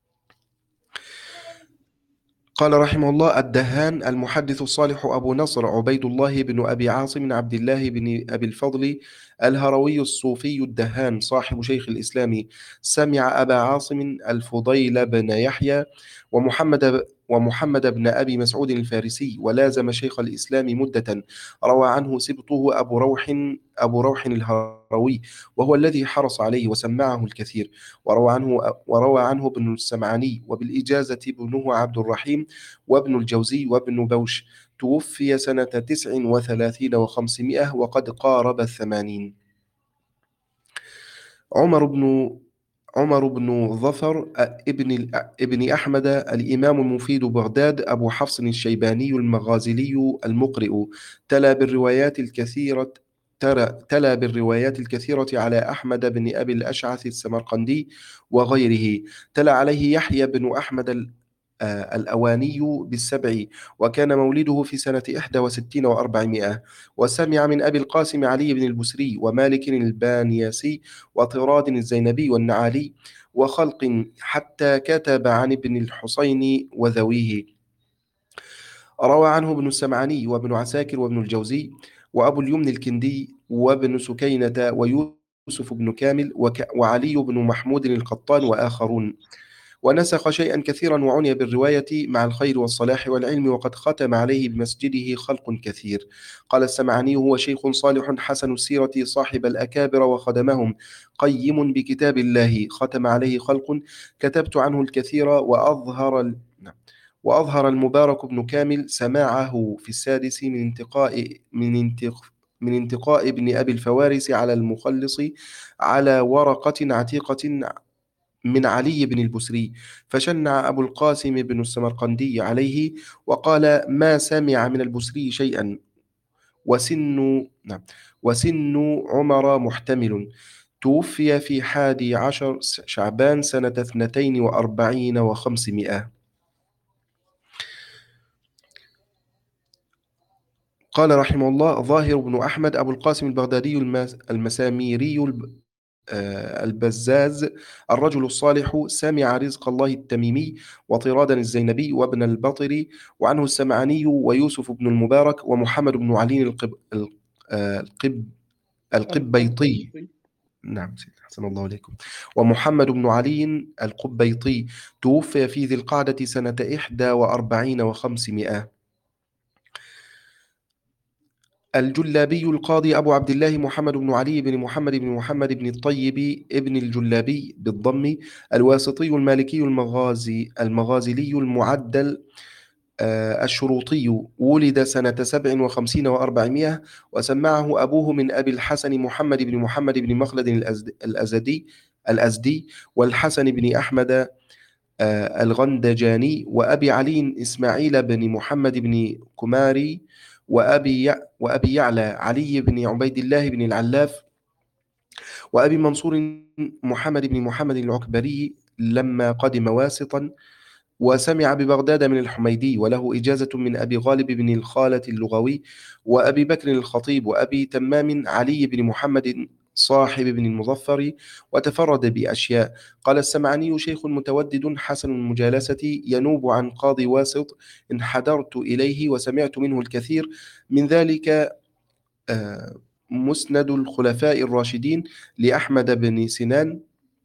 قال رحمه الله: الدهان المحدث الصالح أبو نصر عبيد الله بن أبي عاصم عبد الله بن أبي الفضل الهروي الصوفي الدهان، صاحب شيخ الإسلام، سمع أبا عاصم الفضيل بن يحيى ومحمد ومحمد بن أبي مسعود الفارسي، ولازم شيخ الإسلام مدة. روى عنه سبطه أبو روح أبو روح الهروي، وهو الذي حرص عليه وسمعه الكثير. وروى عنه وروى عنه ابن السمعاني، وبالإجازة ابنه عبد الرحيم وابن الجوزي وابن بوش. توفي سنة تسع وثلاثين وخمسمائة، وقد قارب الثمانين. عمر بن عمر بن ظفر ابن ابن أحمد الإمام المفيد بغداد، أبو حفص الشيباني المغازلي المقرئ، تلا بالروايات الكثيرة ترى تلا بالروايات الكثيرة على أحمد بن أبي الأشعث السمرقندي وغيره. تلا عليه يحيى بن أحمد الأواني بالسبع، وكان مولده في سنة إحدى وستين وأربعمائة. وسمع من أبي القاسم علي بن البسري ومالك البانياسي وطراد الزينبي والنعالي وخلق، حتى كتب عن ابن الحسين وذويه. روى عنه ابن السمعاني وابن عساكر وابن الجوزي وأبو اليمن الكندي وابن سكينة ويوسف بن كامل وك... وعلي بن محمود القطان وآخرون. ونسخ شيئا كثيرا وعني بالرواية مع الخير والصلاح والعلم، وقد ختم عليه بمسجده خلق كثير. قال السمعاني: هو شيخ صالح حسن السيرة صاحب الأكابر وخدمهم، قيم بكتاب الله، ختم عليه خلق، كتبت عنه الكثير. وأظهر وأظهر المبارك بن كامل سماعه في السادس من انتقاء من انتقاء من انتقاء ابن أبي الفوارس على المخلص على ورقة عتيقة من علي بن البسري، فشنع أبو القاسم بن السمرقندي عليه وقال: ما سمع من البسري شيئا، وسن نعم وسن عمر محتمل. توفي في حادي عشر شعبان سنة اثنتين وأربعين وخمسمائة. قال رحمه الله: ظاهر بن أحمد أبو القاسم البغدادي المساميري البزاز، الرجل الصالح، سمع رزق الله التميمي وطرادا الزينبي وابن البطري، وعنه السمعاني ويوسف بن المبارك ومحمد بن علي القب القب القبيطي نعم سيدي أحسن الله إليكم. ومحمد بن علي القبيطي توفي في ذي القعدة سنة إحدى وأربعين وخمسمائة. الجلابي القاضي أبو عبد الله محمد بن علي بن محمد بن محمد بن الطيب ابن الجلابي بالضم الواسطي المالكي المغازي المغازلي المعدل آه، الشروطي، ولد سنة سبع وخمسين وأربعمائة، وسمعه أبوه من أبي الحسن محمد بن محمد بن مخلد الأزد- الأزدي الأزدي والحسن بن أحمد آه، الغندجاني، وأبي علي إسماعيل بن محمد بن كماري، وأبي يع- وأبي يعلى علي بن عبيد الله بن العلاف، وأبي منصور محمد بن محمد العكبري لما قدم واسطا، وسمع ببغداد من الحميدي، وله إجازة من أبي غالب بن الخالة اللغوي، وأبي بكر الخطيب، وأبي تمام علي بن محمد صاحب بن المظفر، وتفرد بأشياء. قال السمعاني: شيخ متودد حسن المجالسة، ينوب عن قاضي واسط، انحدرت إليه وسمعت منه الكثير من ذلك. آه، مسند الخلفاء الراشدين لأحمد بن سنان،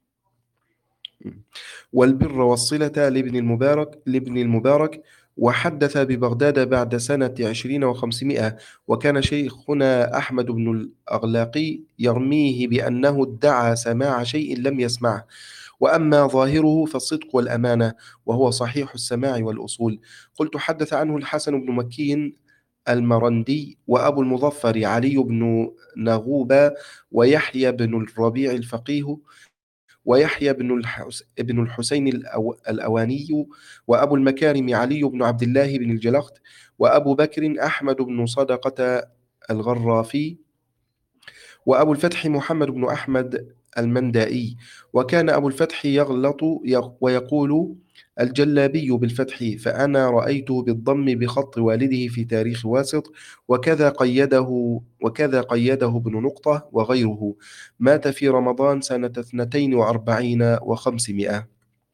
والبر والصلة لابن المبارك لابن المبارك وحدث ببغداد بعد سنة عشرين وخمسمائة. وكان شيخنا أحمد بن الأغلاقي يرميه بأنه ادعى سماع شيء لم يسمعه، وأما ظاهره فالصدق والأمانة، وهو صحيح السماع والأصول. قلت: حدث عنه الحسن بن مكي المرندي، وأبو المظفر علي بن نغوبة، ويحيى بن الربيع الفقيه، ويحيى بن الحس... ابن الحسين الأو... الأواني، وأبو المكارم علي بن عبد الله بن الجلخت، وأبو بكر أحمد بن صدقة الغرافي، وأبو الفتح محمد بن أحمد المندائي. وكان أبو الفتح يغلط يغ- ويقول الجلابي بالفتح، فأنا رأيته بالضم بخط والده في تاريخ واسط، وكذا قيده وكذا قيده ابن نقطة وغيره. مات في رمضان سنة اثنتين وأربعين وخمسمائة.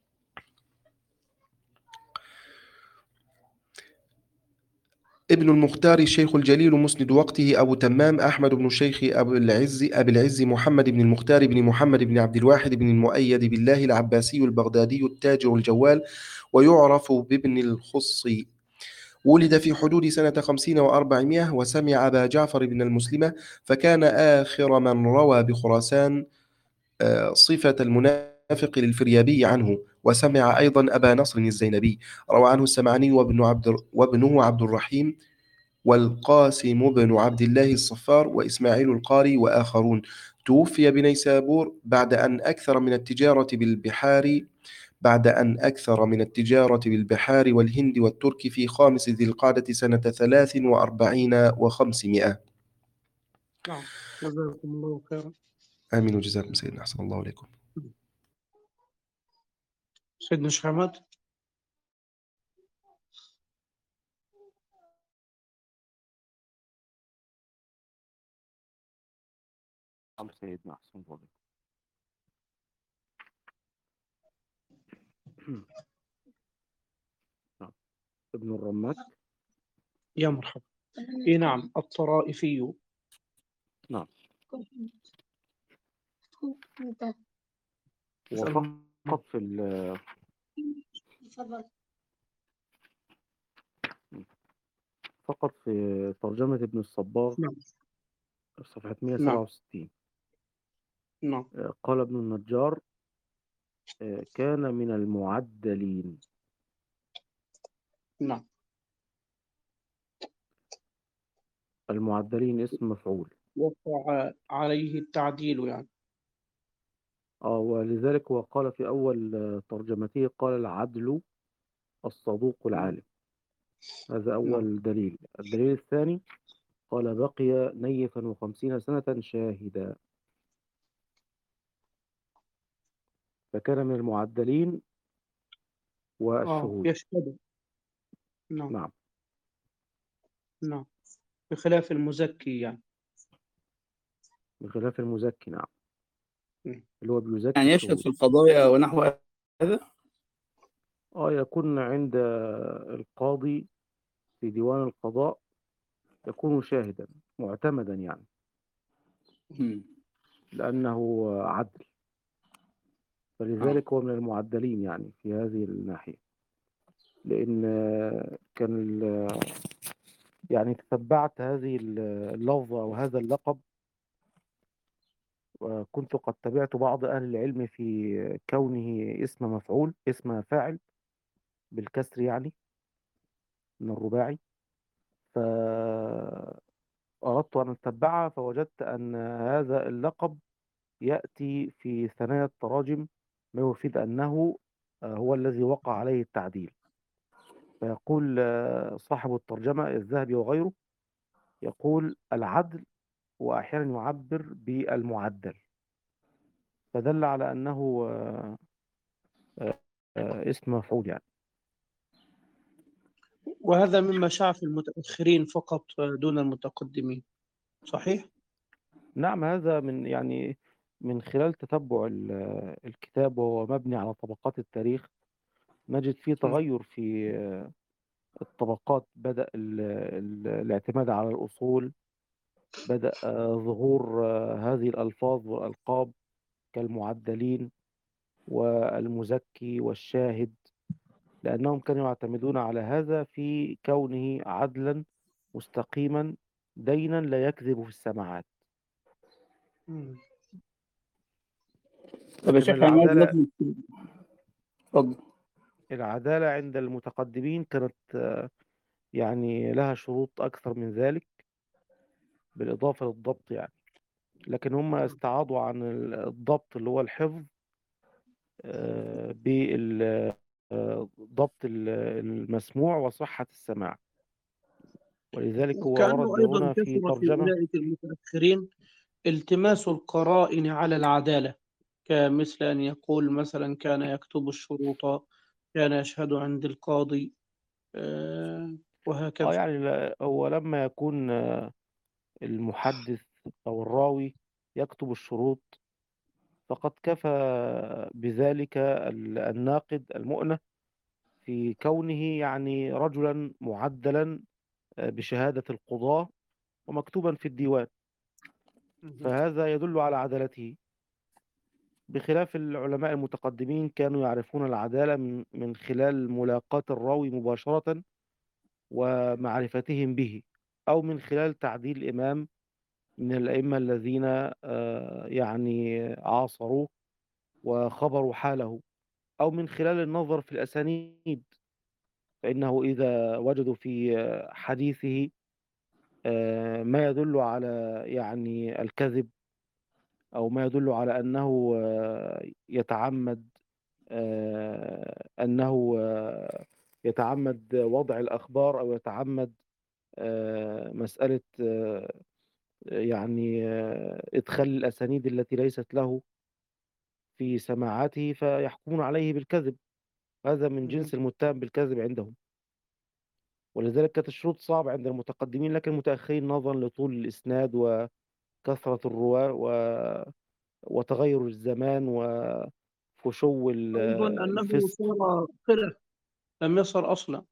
ابن المختار الشيخ الجليل مسند وقته أبو تمام أحمد بن الشيخ أبو العز أبي العز محمد بن المختار بن محمد بن عبد الواحد بن المؤيد بالله العباسي البغدادي التاجر الجوال، ويعرف بابن الخصي. ولد في حدود سنة خمسين وأربعمائة، وسمع أبا جعفر بن المسلمة، فكان آخر من روى بخراسان آه، صفة المنافق للفريابي عنه. وسمع أيضا أبا نصر الزينبي، روى عنه السمعاني وابن عبد وابنه عبد الرحيم، والقاسم بن عبد الله الصفار، وإسماعيل القاري، وآخرون. توفي بنيسابور بعد أن أكثر من التجارة بالبحار بعد أن أكثر من التجارة بالبحار والهند والترك في خامس ذي القعدة سنة ثلاث وأربعين وخمسمائة. نعم، جزاكم الله خيرا. آمين وجزاكم سيدنا أحسن الله عليكم. سيدنا الشيخ عماد. نعم سيدنا أحسن الله. نعم. ابن الرمات. يا مرحبا. إيه نعم، الطرائفي. نعم. وفقط في ال فقط في ترجمة ابن الصباغ نعم صفحة مئة وسبعة نعم وستين. نعم آه، قال ابن النجار: آه، كان من المعدلين. نعم المعدلين اسم مفعول. وقع عليه التعديل يعني. اه ولذلك هو قال في أول آه، ترجمته، قال العدل الصدوق نعم العالم. هذا نعم أول دليل. الدليل الثاني قال: بقي نيفا وخمسين سنة شاهدا، فكان من المعدلين آه والشهود. يشهد. نعم نعم. نعم بخلاف المزكي يعني. بخلاف المزكي. نعم. مم. اللي هو بيزكي يعني يشهد الشهود. في القضايا ونحو هذا. اه يكون عند القاضي في ديوان القضاء، يكون شاهدا معتمدا يعني. مم. لأنه عدل، فلذلك هو من المعدلين يعني في هذه الناحية. لأن كان ال- يعني تتبعت هذه اللفظة أو هذا اللقب، وكنت قد تبعت بعض أهل العلم في كونه اسم مفعول، اسم فاعل بالكسر يعني من الرباعي. فأردت أن أتبعها فوجدت أن هذا اللقب يأتي في ثنايا التراجم، ما يفيد أنه آه، هو الذي وقع عليه التعديل. فيقول آه، صاحب الترجمة الذهبي وغيره، يقول العدل، وأحيانا يعبر بالمعدل، فدل على أنه آه، آه، آه، اسم مفعول يعني. وهذا مما شاع في المتأخرين فقط دون المتقدمين، صحيح؟ نعم، هذا من يعني من خلال تتبع ال- الكتاب، وهو مبني على طبقات التاريخ، نجد فيه م. تغير في آه، الطبقات. بدأ ال- ال- الاعتماد على الأصول، بدأ آه، ظهور آه، هذه الألفاظ والألقاب كالمعدلين والمزكي والشاهد، لأنهم كانوا يعتمدون على هذا في كونه عدلا مستقيما دينا لا يكذب في السماعات. م. طب يا لكن شيخ عماد العدالة لازم. اتفضل. العدالة عند المتقدمين كانت آه، يعني لها شروط أكثر من ذلك، بالإضافة للضبط يعني. لكن هم استعاضوا عن الضبط اللي هو الحفظ بالضبط المسموع وصحة السماع، ولذلك هو وكأنه ورد أيضا هنا في كثر في ترجمة. أولئك المتأخرين التماس القرائن على العدالة، كمثل أن يقول مثلا كان يكتب الشروط، كان يشهد عند القاضي، آه، اه وهكذا. يعني لا- هو لما يكون آه، المحدث أو الراوي يكتب الشروط، فقد كفى بذلك ال- الناقد المؤنة في كونه يعني رجلا معدلا آه، بشهادة القضاة ومكتوبا في الديوان، مهم. فهذا يدل على عدالته. بخلاف العلماء المتقدمين، كانوا يعرفون العدالة من من خلال ملاقاة الراوي مباشرة ومعرفتهم به، أو من خلال تعديل إمام من الأئمة الذين آه، يعني عاصروه وخبروا حاله، أو من خلال النظر في الأسانيد، فإنه إذا وجدوا في آه، حديثه آه، ما يدل على يعني الكذب، أو ما يدل على أنه آه، يتعمد آه، أنه آه، يتعمد وضع الأخبار، أو يتعمد آه، مسألة آه، يعني آه، إدخال الأسانيد التي ليست له في سماعاته، فيحكمون عليه بالكذب. هذا من مهم. جنس المتهم بالكذب عندهم. ولذلك كانت الشروط صعبة عند المتقدمين، لكن المتأخرين نظرا لطول الإسناد وكثرة الرواة و- وتغير الزمان وفشو ال- أيضا أنه الفسق. صار خلف، لم يصل أصلا.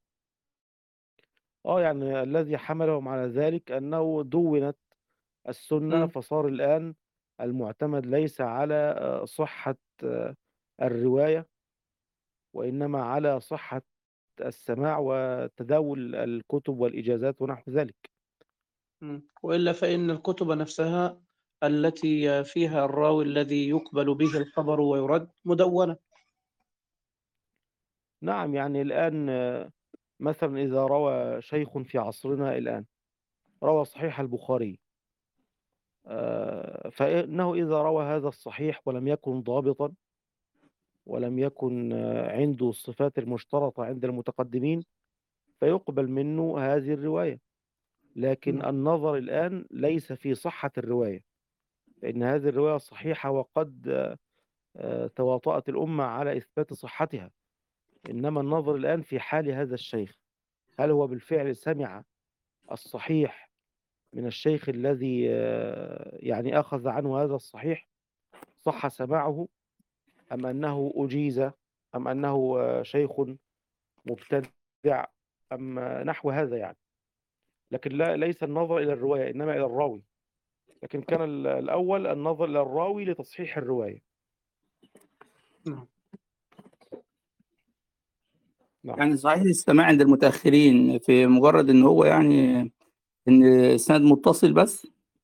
اه يعني الذي حملهم على ذلك أنه دونت السنة، مم. فصار الآن المعتمد ليس على آه، صحة آه، الرواية، وإنما على صحة السماع وتداول الكتب والإجازات ونحو ذلك. مم. وإلا فإن الكتب نفسها التي فيها الراوي الذي يقبل به الخبر ويرد مدونة. نعم، يعني الآن آه، مثلا إذا روى شيخ في عصرنا الآن، روى صحيح البخاري، آه، فإنه إذا روى هذا الصحيح ولم يكن ضابطا، ولم يكن آه، عنده الصفات المشترطة عند المتقدمين، فيقبل منه هذه الرواية. لكن مم. النظر الآن ليس في صحة الرواية، لأن هذه الرواية صحيحة، وقد آه، تواطأت الأمة على إثبات صحتها. إنما النظر الآن في حال هذا الشيخ، هل هو بالفعل سمع الصحيح من الشيخ الذي آه، يعني أخذ عنه هذا الصحيح، صح سماعه، أم أنه أجيز، أم أنه آه، شيخ مبتدع، أم آه، نحو هذا يعني. لكن لا، ليس النظر إلى الرواية إنما إلى الراوي. لكن كان ال- الأول النظر إلى الراوي لتصحيح الرواية. نعم. نعم. يعني صحيح السماع عند المتأخرين في مجرد إن هو يعني إن الإسناد متصل بس.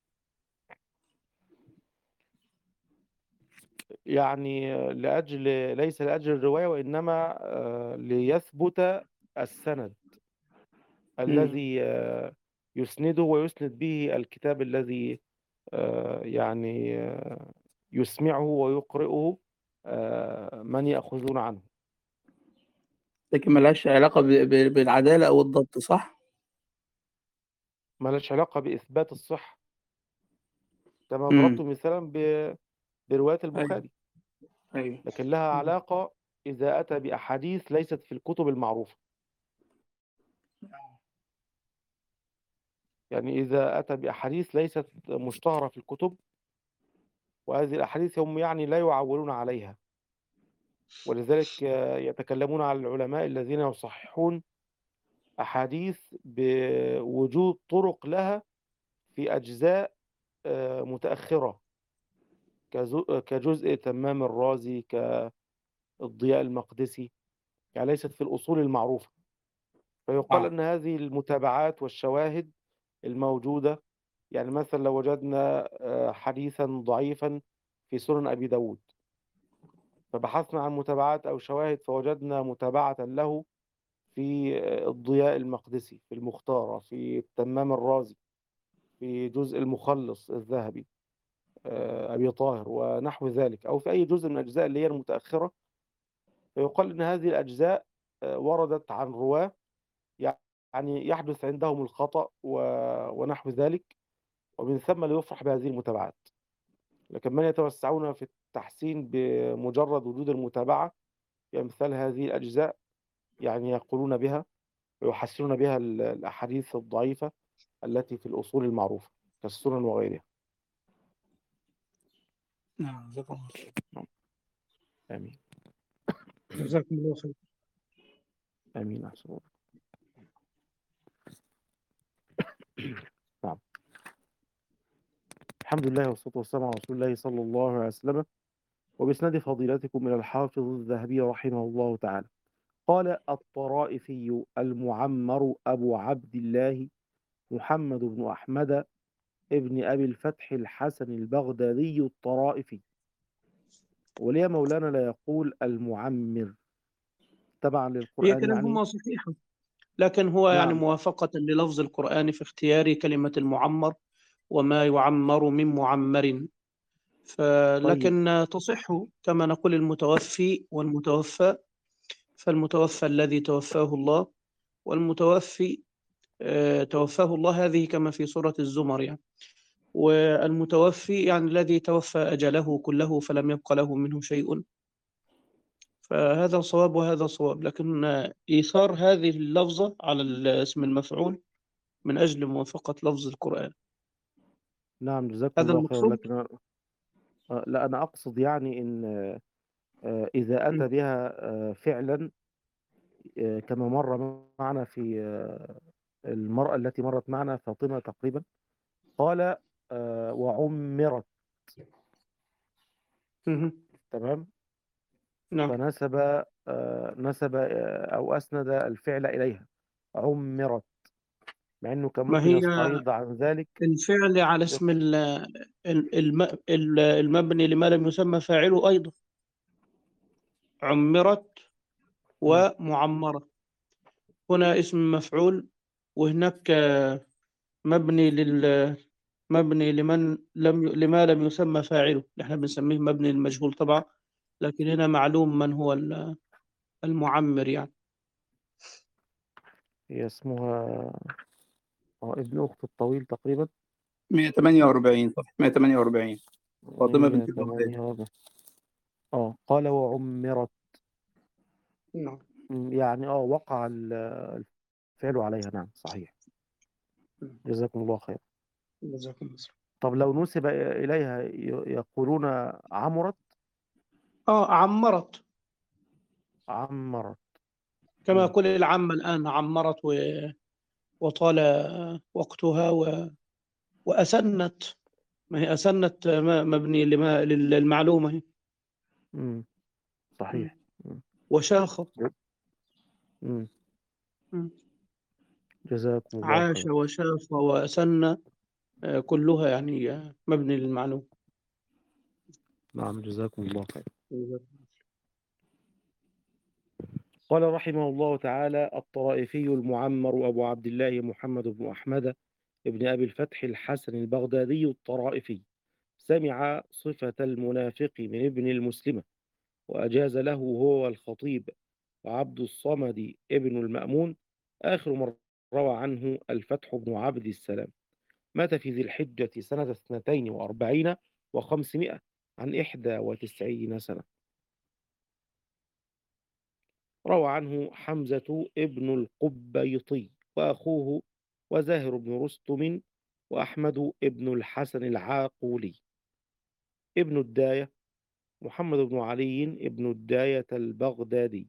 يعني لأجل ليس لأجل الرواية، وإنما آه، ليثبت السند مم. الذي آه، يسنده ويسند به الكتاب الذي آه، يعني آه، يسمعه ويقرئه آه، من يأخذون عنه. لكن ملهاش علاقة ب- ب- بالعدالة أو الضبط، صح؟ ما لهاش علاقة بإثبات الصحة، كما ضربت امم مثالا ب- برواية أيوه البخاري، أيوه. لكن لها مم. علاقة إذا أتى بأحاديث ليست في الكتب المعروفة. يعني إذا أتى بأحاديث ليست مشتهرة في الكتب، وهذه الأحاديث هم يعني لا يعولون عليها، ولذلك آه، يتكلمون على العلماء الذين يصححون أحاديث بوجود طرق لها في أجزاء آه، متأخرة، كزو- كجزء تمام الرازي، كالضياء المقدسي، يعني ليست في الأصول المعروفة. فيقال آه. أن هذه المتابعات والشواهد الموجودة، يعني مثلا لو وجدنا آه، حديثا ضعيفا في سنن أبي داود، فبحثنا عن متابعات أو شواهد فوجدنا متابعة له في آه، الضياء المقدسي، في المختارة، في التمام الرازي، في جزء المخلص الذهبي، آه، أبي طاهر ونحو ذلك، أو في أي جزء من الأجزاء اللي هي المتأخرة، فيقال أن هذه الأجزاء آه، وردت عن رواة يعني يحدث عندهم الخطأ و- ونحو ذلك، ومن ثم لا يفرح بهذه المتابعات. لكن من يتوسعون في التحسين بمجرد وجود المتابعة في أمثال هذه الأجزاء، يعني يقولون بها ويحسنون بها ال- الأحاديث الضعيفة التي في الأصول المعروفة كالسنن وغيرها. نعم، جزاكم الله خير. نعم. آمين. جزاكم الله خير. آمين. أحسن الله. نعم. الحمد لله والصلاة والسلام على رسول الله صلى الله عليه وسلم. وبإسناد فضيلتكم إلى الحافظ الذهبي رحمه الله تعالى قال: الطرائفي المعمر أبو عبد الله محمد بن أحمد ابن أبي الفتح الحسن البغدادي الطرائفي. ولي مولانا لا يقول المعمر تبعا هي للقرآن يعني. كلاهما صحيح، لكن هو يعني نعم. موافقة للفظ القرآن في اختيار كلمة المعمر وما يعمر من معمر، طيب. فلكن تصح كما نقول المتوفي والمتوفى، فالمتوفى الذي توفاه الله، والمتوفي آه، توفاه الله، هذه كما في سورة الزمر يعني. والمتوفي يعني الذي توفى أجله كله فلم يبق له منه شيء، فهذا صواب وهذا صواب. لكن آه، إيثار هذه اللفظة على اسم المفعول من أجل موافقة لفظ القرآن، نعم، جزاكم هذا الله خير. المقصود. لكن أنا- آه، لا، أنا أقصد يعني إن آه، إذا أتى م. بها آه، فعلا آه، كما مر معنا في آه، المرأة التي مرت معنا، فاطمة تقريبا، قال آه، وعمرت. مه. تمام. نعم. فنسب آه، نسب آه، أو أسند الفعل إليها، عمرت، مع أنه كان ما ممكن هي يستعيض عن ذلك. الفعل على اسم ال- ال- الم- ال- المبني لما لم يسمى فاعله أيضا، عمرت مم. ومعمرة. هنا اسم مفعول، وهناك آه، مبني لل مبني لمن لم ي... لما لم يسمى فاعله، احنا بنسميه مبني للمجهول طبعا، لكن هنا معلوم من هو ال- المعمر يعني. هي اسمها آه، ابن أخت الطويل تقريبا. مية وثمانية وأربعين، صفحة مية وثمانية وأربعين، فاطمة بنت البغدادي. مية وثمانية. اه قال وعمرت. نعم. مم، يعني اه وقع ال- الفعل عليها. نعم، صحيح. جزاكم الله خير. جزاكم الله خير. طب لو نسب إليها ي- يقولون عمرت. اه عمرت، عمرت. كما مم. يقول العامة الآن عمرت و... وطال وقتها و... وأسنت. ما هي أسنت م- مبني لما للمعلومة هي. مم. مم. صحيح. مم. وشاخ. مم. مم. جزاكم الله عاش خير. وشاف وأسن، آه، كلها يعني آه، مبني للمعلومة. نعم، جزاكم الله خير. قال رحمه الله تعالى: الطرائفي المعمر أبو عبد الله محمد بن أحمد ابن أبي الفتح الحسن البغدادي الطرائفي، سمع صفة المنافق من ابن المسلمة، وأجاز له هو الخطيب وعبد الصمد ابن المأمون. آخر من روى عنه الفتح بن عبد السلام، مات في ذي الحجة سنة اثنتين وأربعين وخمسمائة عن إحدى وتسعين سنة. روى عنه حمزة ابن القبيطي وأخوه وزاهر بن رستم وأحمد ابن الحسن العاقولي. ابن الداية محمد بن علي ابن الداية البغدادي،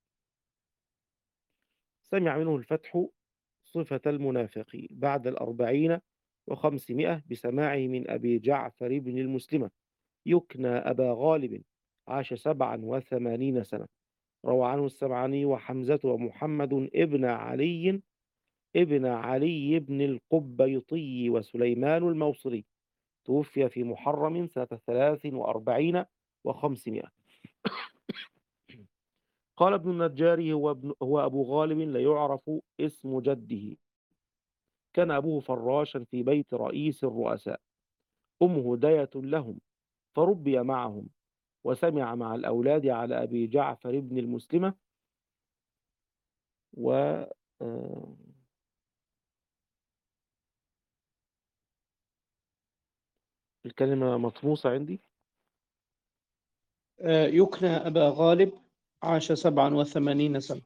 سمع منه الفتح صفة المنافق بعد الأربعين وخمسمائة بسماعه من أبي جعفر بن المسلمة، يكنى أبا غالب، عاش سبعا وثمانين سنة. روى عنه السبعاني وحمزة ومحمد ابن علي ابن علي بن القبيطي وسليمان الموصلي، توفي في محرم سنة ثلاث وأربعين وخمسمائة. قال ابن النجار: هو, ابن هو أبو غالب لا يعرف اسم جده، كان أبوه فراشا في بيت رئيس الرؤساء، أمه داية لهم فربي معهم، وسمع مع الأولاد على أبي جعفر بن المسلمة. و آه، الكلمة مطموسة عندي. آه، يكنى أبا غالب، عاش سبعا وثمانين سنة.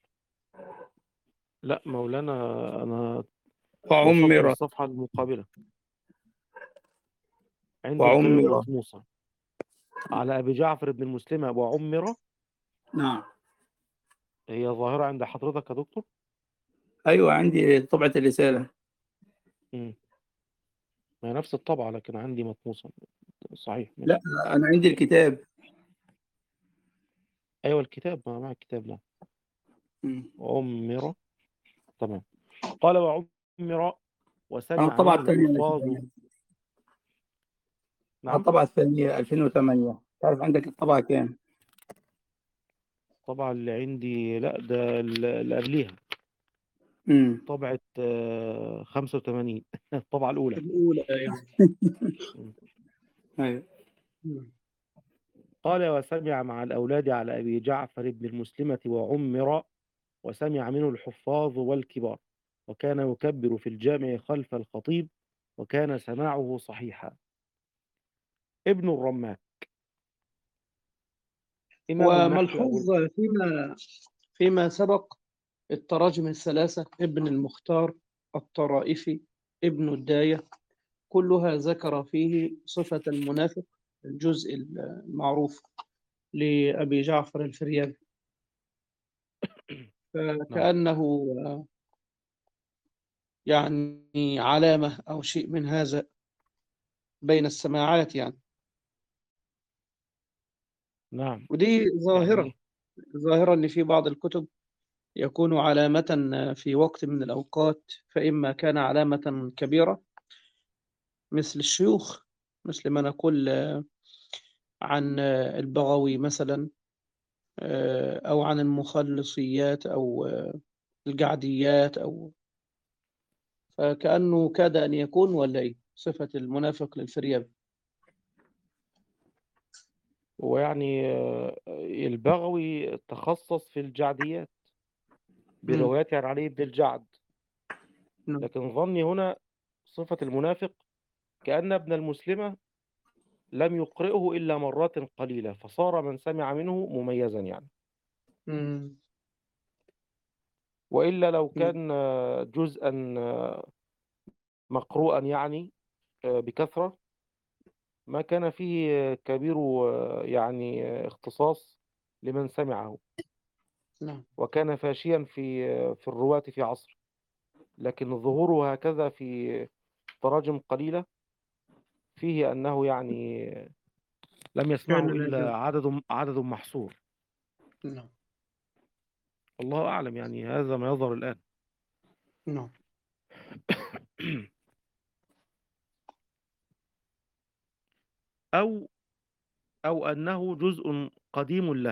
لا مولانا، أنا وصلت وعمر للصفحة المقابلة، عندي الكلمة وعمر مطموسة على أبي جعفر بن المسلمة وعمر. نعم. هي ظاهرة عند حضرتك يا دكتور؟ أيوة، عندي طبعة الرسالة. مم. ما هي نفس الطبعة لكن عندي مطموسة. صحيح، ماشي. لا، أنا عندي الكتاب. أيوة الكتاب، ما مع الكتاب. لا، مم. عمر. تمام. قال: وعمر أنا وسمع الطبعة منه الثانية الحفاظ. أنا نعم. الطبعة الثانية ألفين وثمانية. تعرف عندك الطبعة كام؟ طبعا اللي عندي لا، ده اللي قبليها امم طبعة آه، خمسة وثمانين الطبعة الأولى. الأولى يعني. مم. أيوة. مم. قال: وسمع مع الأولاد على أبي جعفر بن المسلمة وعمر، وسمع منه الحفاظ والكبار، وكان يكبر في الجامع خلف الخطيب، وكان سماعه صحيحا. ابن الرماك إمام النحو أبو وملحوظ فيما فيما سبق التراجم الثلاثة: ابن المختار، الطرائفي، ابن الداية، كلها ذكر فيه صفة المنافق، الجزء المعروف لأبي جعفر الفريابي. نعم. فكأنه يعني علامة أو شيء من هذا بين السماعات يعني. نعم. ودي ظاهرة يعني ظاهرة أن في بعض الكتب يكون علامة في وقت من الأوقات، فإما كان علامة كبيرة مثل الشيوخ، مثل ما نقول عن البغوي مثلا، أو عن المخلصيات أو الجعديات، أو فكأنه كاد أن يكون ولا إيه صفة المنافق للفريابي. ويعني آه، البغوي تخصص في الجعديات مم. بروايات عن علي بن الجعد، نعم. لكن ظني هنا صفة المنافق كأن ابن المسلمة لم يقرئه إلا مرات قليلة، فصار من سمع منه مميزا يعني. مم. وإلا لو مم. كان آه، جزءا آه، مقروءا يعني آه، بكثرة، ما كان فيه آه، كبير آه، يعني آه، اختصاص لمن سمعه، نعم. وكان فاشيا في آه، في الرواة في عصر. لكن ظهوره هكذا في تراجم قليلة فيه أنه يعني لم كان يسمعه لا إلا جواب. عدد عدد محصور. نعم. الله أعلم، يعني هذا ما يظهر الآن. نعم. أو أو أنه جزء قديم له،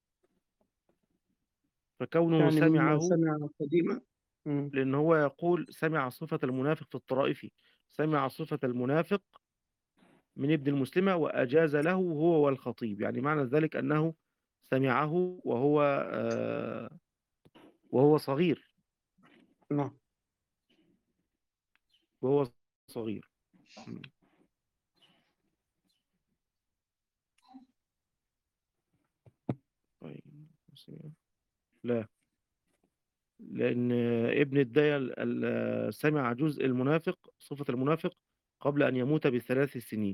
فكونه يعني مما سمعه، سمع قديما. مم. لأن هو يقول سمع صفة المنافق في الطرائف، سمع صفة المنافق من ابن المسلمة وأجاز له هو والخطيب، يعني معنى ذلك أنه سمعه وهو آه وهو صغير، نعم. وهو صغير. م. طيب. لا، لأن ابن الداية ال- ال- سمع جزء المنافق، صفة المنافق، قبل أن يموت بثلاث سنين.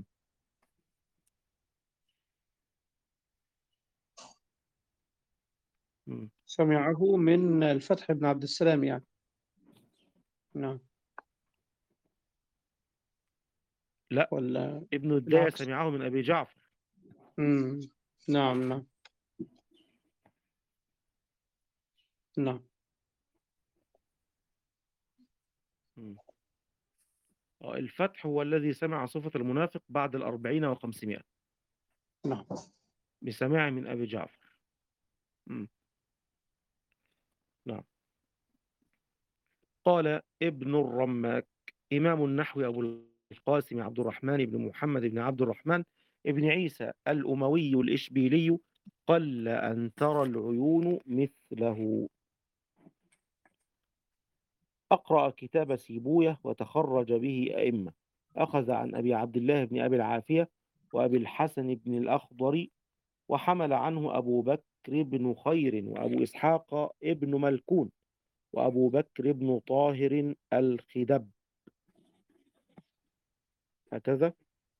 م. سمعه من الفتح بن عبد السلام يعني. نعم. لا، ولا ابن الداية العكس. سمعه من أبي جعفر. مم. نعم. نعم. نعم. م. آه، الفتح هو الذي سمع صفة المنافق بعد الأربعين وخمسمائة نعم. بسماع من أبي جعفر. م. نعم. قال ابن الرماك إمام النحو أبو القاسم عبد الرحمن بن محمد بن عبد الرحمن ابن عيسى الأموي الإشبيلي، قل أن ترى العيون مثله. أقرأ كتاب سيبويه وتخرج به أئمة، أخذ عن أبي عبد الله بن أبي العافية وأبي الحسن بن الأخضر، وحمل عنه أبو بكر بن خير وأبو إسحاق ابن ملكون وأبو بكر بن طاهر الخدب، هكذا.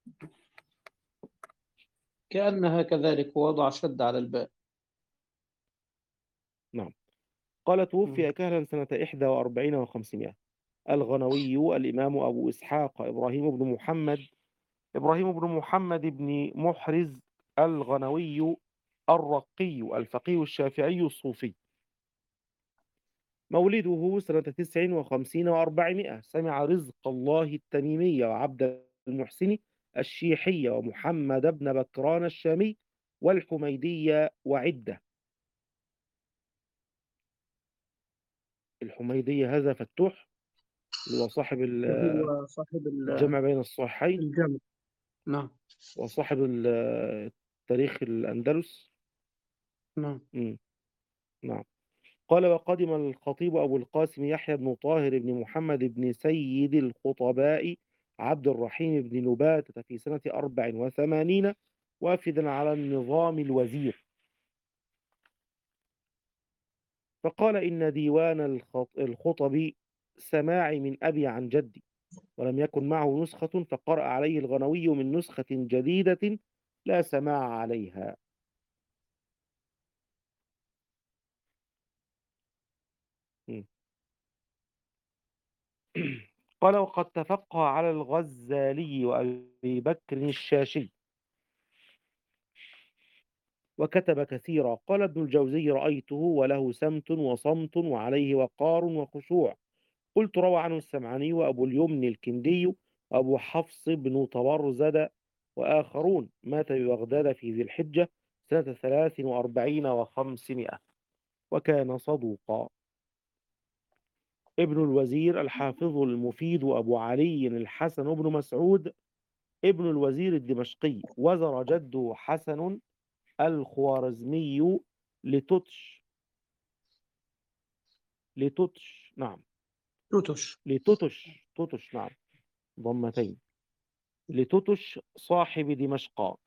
كأنها كذلك، ووضع شد على الباء. نعم. قال مم. توفي كهلا سنة إحدى وأربعين وخمسمائة الغنوي الإمام أبو إسحاق إبراهيم بن محمد إبراهيم بن محمد بن محرز الغنوي الرقي الفقيه الشافعي الصوفي، مولده سنة تسع وخمسين وأربعمائة. سمع رزق الله التميمي وعبد المحسن الشيحي ومحمد بن بكران الشامي والحميدية وعدة. الحميدية هذا فتوح، اللي هو صاحب ال- وهو صاحب ال- الجمع بين الصحيحين الجمع. نعم. وصاحب ال- تاريخ الأندلس. نعم. مم. نعم. قال وقدم الخطيب أبو القاسم يحيى بن طاهر بن محمد بن سيد الخطباء عبد الرحيم بن نباتة في سنة أربع وثمانين وافدا على النظام الوزير، فقال إن ديوان الخط- الخطب سماعي من أبي عن جدي، ولم يكن معه نسخة، فقرأ عليه الغنوي من نسخة جديدة لا سماع عليها. م. قال وقد تفقه على الغزالي وأبي بكر الشاشي وكتب كثيرا. قال ابن الجوزي رأيته وله سمت وصمت وعليه وقار وخشوع. قلت روى عنه السمعاني وأبو اليمن الكندي وأبو حفص بن طبرزد وآخرون، مات ببغداد في ذي الحجة سنة ثلاث وأربعين وخمسمائة وكان صدوقا. ابن الوزير الحافظ المفيد أبو علي الحسن بن مسعود ابن الوزير الدمشقي، وزر جده حسن الخوارزمي لتتش لتتش نعم توتش. لتتش تتش نعم ضمتين، لتتش صاحب دمشق.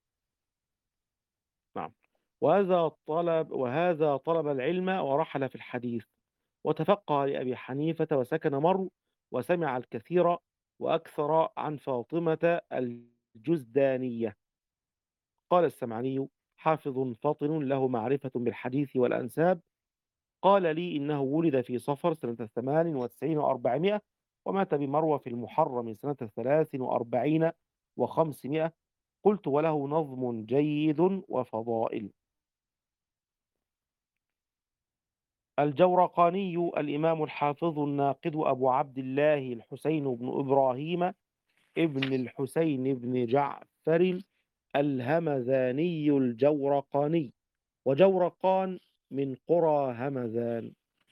نعم. وهذا طلب وهذا طلب العلم ورحل في الحديث، وتفقه لأبي حنيفة وسكن مرو، وسمع الكثير وأكثر عن فاطمة الجزدانية. قال السمعاني حافظ فطن له معرفة بالحديث والأنساب. قال لي إنه ولد في صفر سنة ثمان وتسعين وأربعمائة ومات بمروة في المحرم سنة ثلاث وأربعين وخمسمائة. قلت وله نظم جيد وفضائل. الجورقاني الإمام الحافظ الناقد أبو عبد الله الحسين بن إبراهيم ابن الحسين بن جعفر الهمذاني الجورقاني، وجورقان من قرى همذان،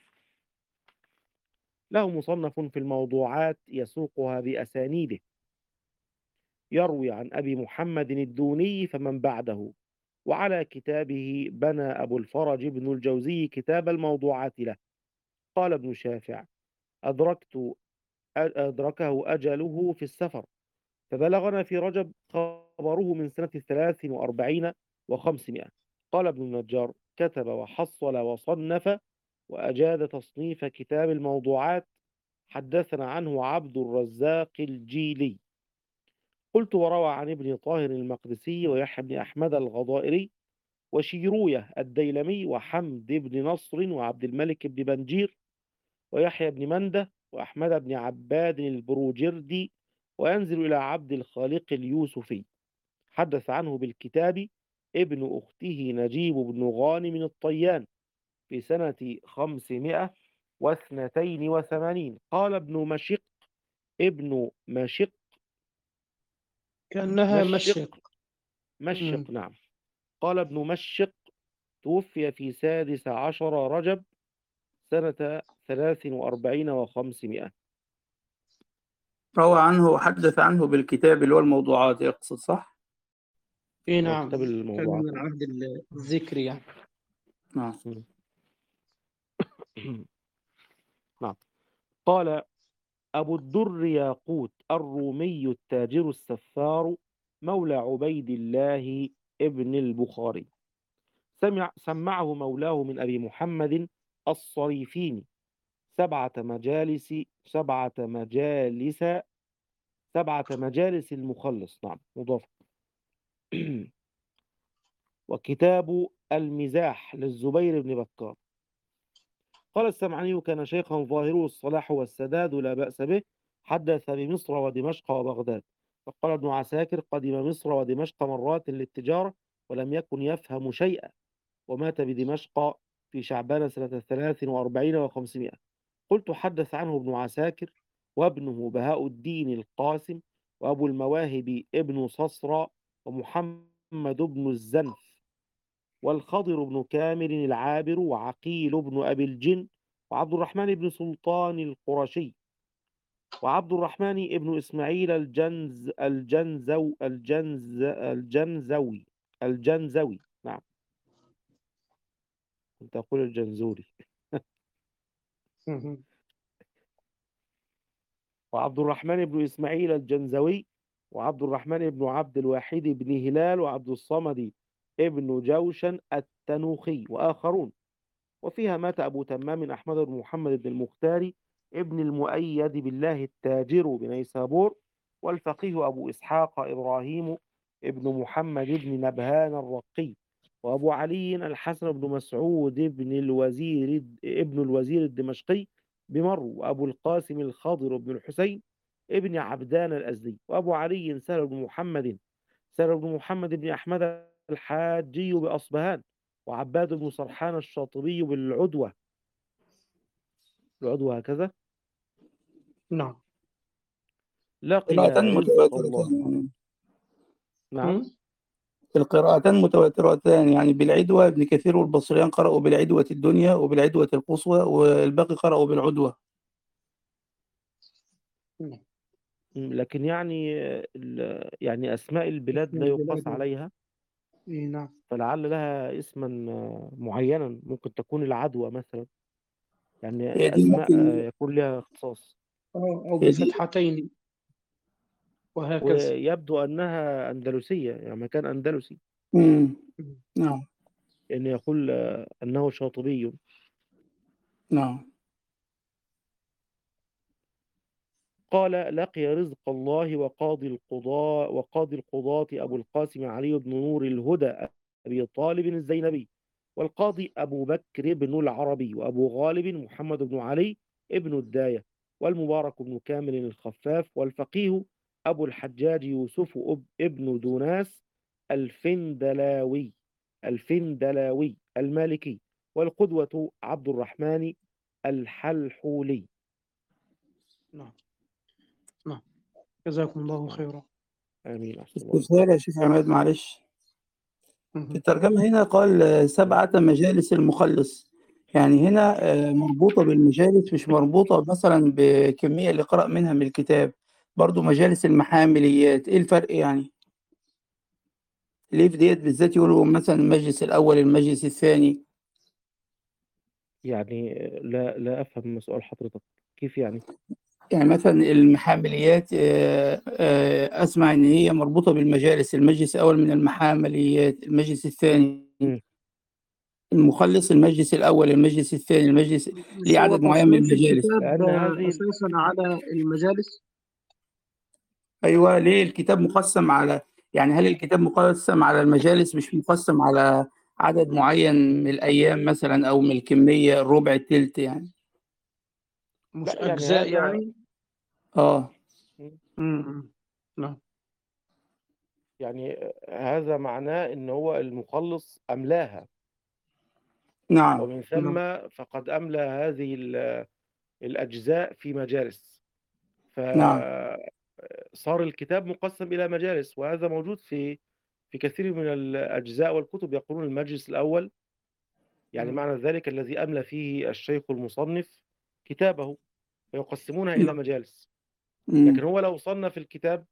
له مصنف في الموضوعات يسوقها بأسانيده، يروي عن أبي محمد الدوني فمن بعده، وعلى كتابه بنى أبو الفرج بن الجوزي كتاب الموضوعات له. قال ابن شافع: أدركت أدركه أجله في السفر، فبلغنا في رجب خبره من سنة ثلاث وأربعين وخمسمائة. قال ابن النجار: كتب وحصل وصنف وأجاد تصنيف كتاب الموضوعات. حدثنا عنه عبد الرزاق الجيلي. قلت وروى عن ابن طاهر المقدسي ويحيى بن أحمد الغضائري وشيروية الديلمي وحمد بن نصر وعبد الملك بن بنجير ويحيى بن منده وأحمد بن عباد البروجردي، وينزل إلى عبد الخالق اليوسفي. حدث عنه بالكتاب ابن أخته نجيب بن غانم الطيان في سنة خمسمائة واثنتين وثمانين. قال ابن مشق ابن مشق كأنها مشق مشق. مشق مم. نعم. قال ابن مشق: توفي في سادس عشر رجب سنة ثلاث وأربعين وخمسمائة. روى عنه وحدث عنه بالكتاب اللي هو الموضوعات يقصد، صح؟ إيه هو نعم، كتاب كان الموضوعات. من العهد الذكري يعني. نعم. نعم. قال أبو الدر ياقوت الرومي التاجر السفار مولى عبيد الله ابن البخاري، سمع سمعه مولاه من أبي محمد الصريفيني سبعة مجالس سبعة مجالس سبعة مجالس المخلص. نعم مضاف. وكتاب المزاح للزبير بن بكار. قال السمعاني: كان شيخا ظاهره الصلاح والسداد لا بأس به، حدث بمصر ودمشق وبغداد. فقال ابن عساكر: قدم مصر ودمشق مرات للتجارة ولم يكن يفهم شيئا، ومات بدمشق في شعبان سنة ثلاث وأربعين وخمسمائة. قلت: حدث عنه ابن عساكر وابنه بهاء الدين القاسم وأبو المواهب ابن صصرى ومحمد بن الزنف والخضر بن كامل العابر وعقيل بن أبي الجن وعبد الرحمن بن سلطان القرشي وعبد الرحمن بن إسماعيل الجنز الجنزو الجنز الجنزوي الجنزوي نعم، كنت أقول الجنزوري. مم. وعبد الرحمن بن إسماعيل الجنزوي وعبد الرحمن بن عبد الواحد بن هلال وعبد الصمد ابن جوشن التنوخي وآخرون. وفيها مات أبو تمام أحمد بن محمد بن المختار ابن المؤيد بالله التاجر بنيسابور، والفقيه أبو إسحاق إبراهيم ابن محمد بن نبهان الرقي، وأبو علي الحسن بن مسعود ابن الوزير ابن الوزير الدمشقي بمرو، وأبو القاسم الخضر بن الحسين ابن عبدان الأزدي، وأبو علي سهل بن محمد سهل بن محمد بن أحمد الحاجي بأصبهان، وعباد بن سرحان الشاطبي بالعدوة. العدوة هكذا. نعم. لقي قراءتان رزق الله. متواترتان. نعم. مم. القراءتان متواترتان، يعني بالعدوى. ابن كثير والبصريان قرأوا بالعدوة الدنيا وبالعدوة القصوى، والباقي قرأوا بالعدوة. نعم. م، لكن يعني ال- يعني أسماء البلاد اسم لا يقاس البلاد. عليها، إيه نعم. فلعل لها اسما معينا، ممكن تكون العدوى مثلا، يعني هي دي أسماء ممكن يكون لها اختصاص. أو أو هي دي بفتحتين وهكذا. ويبدو أنها أندلسية، يعني مكان أندلسي، مم. مم. نعم. يعني يقول أنه شاطبي. نعم. قال: لقي رزق الله وقاضي القضاء وقاضي القضاة أبو القاسم علي بن نور الهدى أبي طالب الزينبي، والقاضي أبو بكر بن العربي، وأبو غالب محمد بن علي ابن الداية، والمبارك بن كامل الخفاف، والفقيه أبو الحجاج يوسف أب- ابن دوناس الفندلاوي الفندلاوي المالكي، والقدوة عبد الرحمن الحلحولي. نعم نعم، جزاكم الله خيرا. آمين. أحسن الله إليك. استفسار يا شيخ عماد معلش. في مهم. الترجمة هنا قال آه، سبعة مجالس المخلص، يعني هنا آه، مربوطة بالمجالس، مش مربوطة مثلا بكمية اللي قرأ منها من الكتاب. برضو مجالس المحامليات، ايه الفرق يعني؟ ليه في ديت بالذات يقولوا مثلا المجلس الأول المجلس الثاني؟ يعني لا لا أفهم سؤال حضرتك، كيف يعني؟ يعني مثلا المحامليات آه، آه، أسمع إن هي مربوطة بالمجالس، المجلس الأول من المحامليات، المجلس الثاني مم. المخلص، المجلس الأول المجلس الثاني المجلس، مش ليه هو عدد معين من تصنيف المجالس. الكتاب لأن آه، هذه أساسا على المجالس؟ أيوة، ليه الكتاب مقسم على، يعني هل الكتاب مقسم على المجالس مش مقسم على عدد معين من الأيام مثلا، أو من الكمية الربع التلت يعني؟ مش لا يعني أجزاء هذا يعني؟ آه مم. نعم يعني هذا معناه إن هو المخلص أملاها، نعم ومن نعم ثم فقد أملى هذه ال- الأجزاء في مجالس، نعم فصار الكتاب مقسم إلى مجالس. وهذا موجود في في كثير من الأجزاء والكتب، يقولون المجلس الأول، يعني مم. معنى ذلك الذي أملى فيه الشيخ المصنف كتابه، فيقسمونها إلى نعم. مجالس. لكن مم. هو لو صنف الكتاب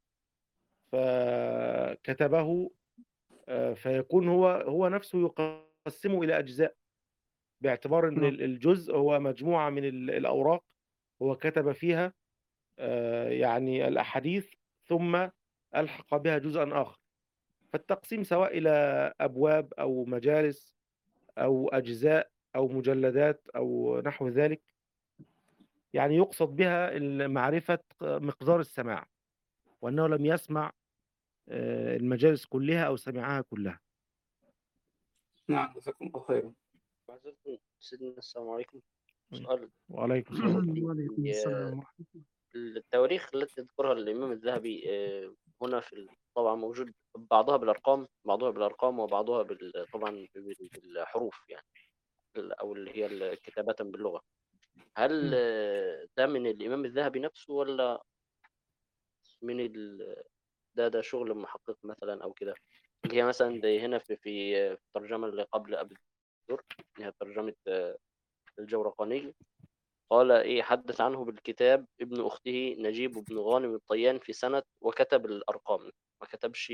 فكتبه آه، فيكون هو هو نفسه يقسمه إلى أجزاء، باعتبار أن نعم الجزء هو مجموعة من ال- الأوراق هو كتب فيها آه، يعني الأحاديث، ثم ألحق بها جزءا آخر. فالتقسيم سواء إلى أبواب أو مجالس أو أجزاء أو مجلدات أو نحو ذلك، يعني يقصد بها معرفة مقدار السماع، وأنه لم يسمع آه، المجالس كلها أو سمعها كلها. نعم جزاكم الله خيرا. معذرة سيدنا، السلام عليكم. سؤال وعليكم السلام ورحمة الله. وعليكم السلام ورحمة الله. التواريخ التي ذكرها الإمام الذهبي آه، هنا في ال- طبعا موجود بعضها بالأرقام، بعضها بالأرقام وبعضها بال... طبعا بال- بالحروف يعني، ال- أو اللي هي ال- كتابة باللغة. هل مم. آه، ده من الإمام الذهبي نفسه، ولا من ال... ده ده شغل محقق مثلا أو كده؟ اللي هي مثلا زي هنا في في في الترجمة اللي قبل أبي الدر، اللي هي ترجمة آه، الجورقاني. قال إيه، حدث عنه بالكتاب ابن أخته نجيب بن غانم الطيان في سنة، وكتب الأرقام، ما كتبش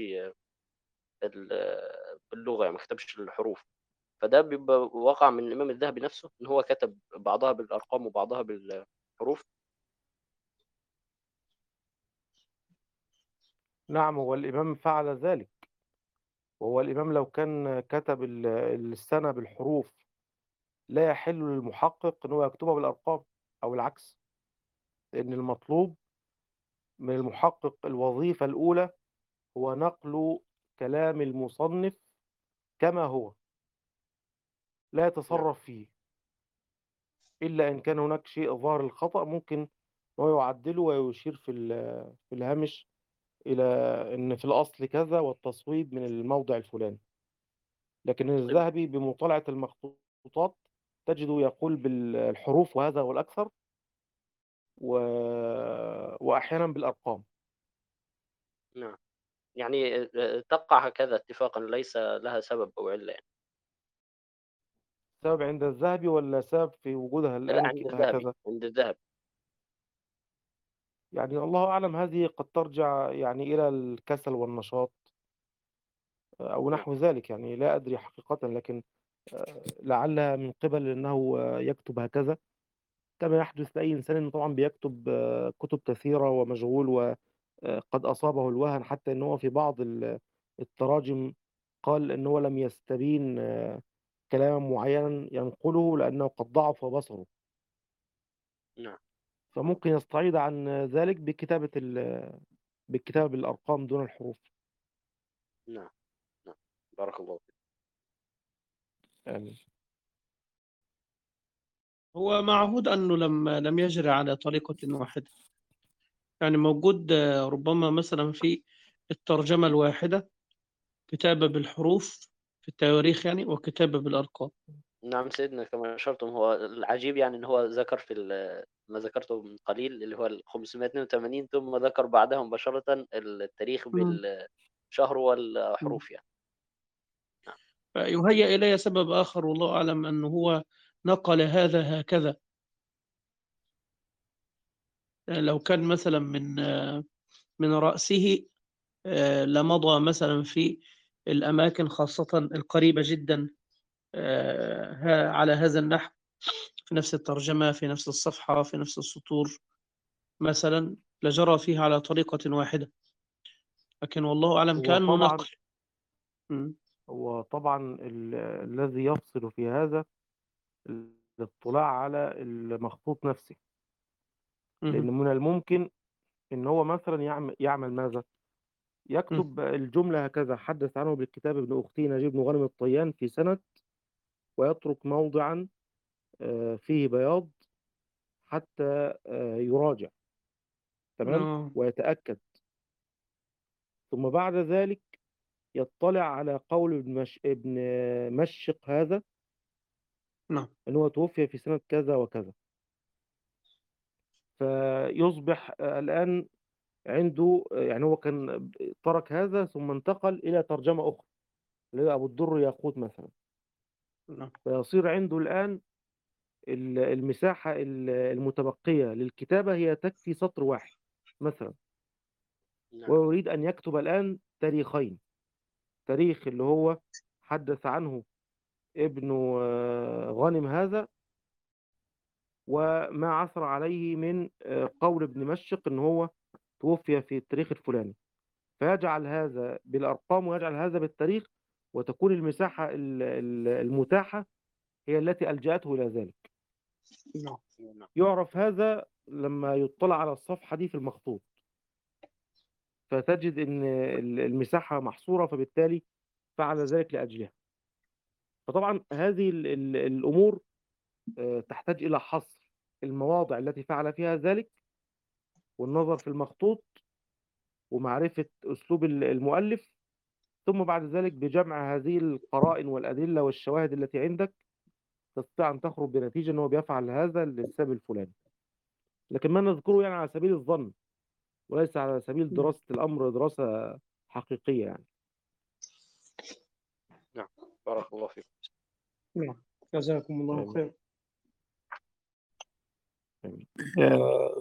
ال- باللغة يعني، ما كتبش الحروف. فده بيبقى واقع من الإمام الذهبي نفسه، إن هو كتب بعضها بالأرقام وبعضها بالحروف. نعم، هو الإمام فعل ذلك. وهو الإمام لو كان كتب ال- السنة بالحروف، لا يحل للمحقق أنه يكتبها بالأرقام أو العكس، لأن المطلوب من المحقق الوظيفة الأولى هو نقل كلام المصنف كما هو، لا نعم يتصرف فيه، إلا إن كان هناك شيء ظاهر الخطأ، ممكن هو يعدله ويشير في ال- في الهامش إلى أن في الأصل كذا والتصويب من الموضع الفلاني. لكن طيب. الذهبي بمطالعة المخطوطات تجده يقول بالحروف، وهذا هو الأكثر، و... وأحيانا بالأرقام. نعم، يعني آه، تقع هكذا اتفاقا، ليس لها سبب أو علة يعني. سبب عند الذهبي ولا سبب في وجودها لا، الآن عند الذهبي، هكذا؟ عند الذهبي. يعني الله أعلم، هذه قد ترجع يعني إلى الكسل والنشاط أو نعم نحو ذلك، يعني لا أدري حقيقة، لكن لعل من قبل أنه يكتب هكذا كما يحدث لأي إنسان، إنه طبعا بيكتب كتب كثيرة ومشغول وقد أصابه الوهن، حتى أنه في بعض ال- التراجم قال أنه لم يستبين كلاما معينا ينقله لأنه قد ضعف بصره، نعم فممكن يستعيض عن ذلك بكتابة ال- بالكتابة بالأرقام دون الحروف. نعم نعم، بارك الله فيك. آمين. هو معهود أنه لم لم يجري على طريقة واحدة، يعني موجود آه، ربما مثلا في الترجمة الواحدة كتابة بالحروف في التواريخ يعني، وكتابة بالأرقام. نعم سيدنا، كما أشرتم هو العجيب يعني إن هو ذكر في ال- ما ذكرته من قليل اللي هو ال خمسمائة واثنين وثمانين، ثم ذكر بعدها مباشرة التاريخ مم. بالشهر مم. والحروف يعني. نعم. فيهيأ إلي سبب آخر والله أعلم أنه هو نقل هذا هكذا. يعني لو كان مثلا من آه، من رأسه آه، لمضى مثلا في الأماكن خاصة القريبة جدا آه، ها- على هذا النحو، في نفس الترجمة، في نفس الصفحة، في نفس السطور مثلا، لجرى فيها على طريقة واحدة. لكن والله أعلم هو كأنه طبعا نقل. م- هو طبعا ال- الذي يفصل في هذا الاطلاع على المخطوط نفسه، لأن م- من الممكن إن هو مثلا يعمل يعمل ماذا؟ م. يكتب الجملة هكذا: حدث عنه بالكتاب ابن أختي نجيب بن غانم الطيان في سنة، ويترك موضعا آه، فيه بياض حتى آه، يراجع، تمام، آه، ويتأكد. ثم بعد ذلك يطلع على قول ابن مش... ابن مشق هذا نعم. ان هو توفي في سنة كذا وكذا، فيصبح آه، الآن عنده آه، يعني هو كان ترك هذا ثم انتقل إلى ترجمة أخرى اللي هو أبو الدر ياقوت مثلا، نعم. فيصير عنده الآن ال- المساحة ال- المتبقية للكتابة هي تكفي سطر واحد مثلا، نعم. ويريد أن يكتب الآن تاريخين: تاريخ اللي هو حدث عنه ابن آه، غانم هذا، وما عثر عليه من آه، قول ابن مشق ان هو توفي في التاريخ الفلاني، فيجعل هذا بالارقام ويجعل هذا بالتاريخ، وتكون المساحه ال- ال- المتاحه هي التي الجاته الى ذلك. نعم. نعم. يعرف هذا لما يطلع على الصفحه دي في المخطوط، فتجد ان ال- المساحه محصوره، فبالتالي فعل ذلك لاجلها. فطبعا هذه ال- ال- الامور آه، تحتاج الى حصر المواضع التي فعل فيها ذلك، والنظر في المخطوط، ومعرفة أسلوب ال- المؤلف، ثم بعد ذلك بجمع هذه القرائن والأدلة والشواهد التي عندك تستطيع أن تخرج بنتيجة أنه بيفعل هذا للسبب الفلاني. لكن ما نذكره يعني على سبيل الظن، وليس على سبيل دراسة الأمر دراسة حقيقية يعني. نعم. بارك الله فيكم. نعم. جزاكم الله آمين. خير. آمين. آه،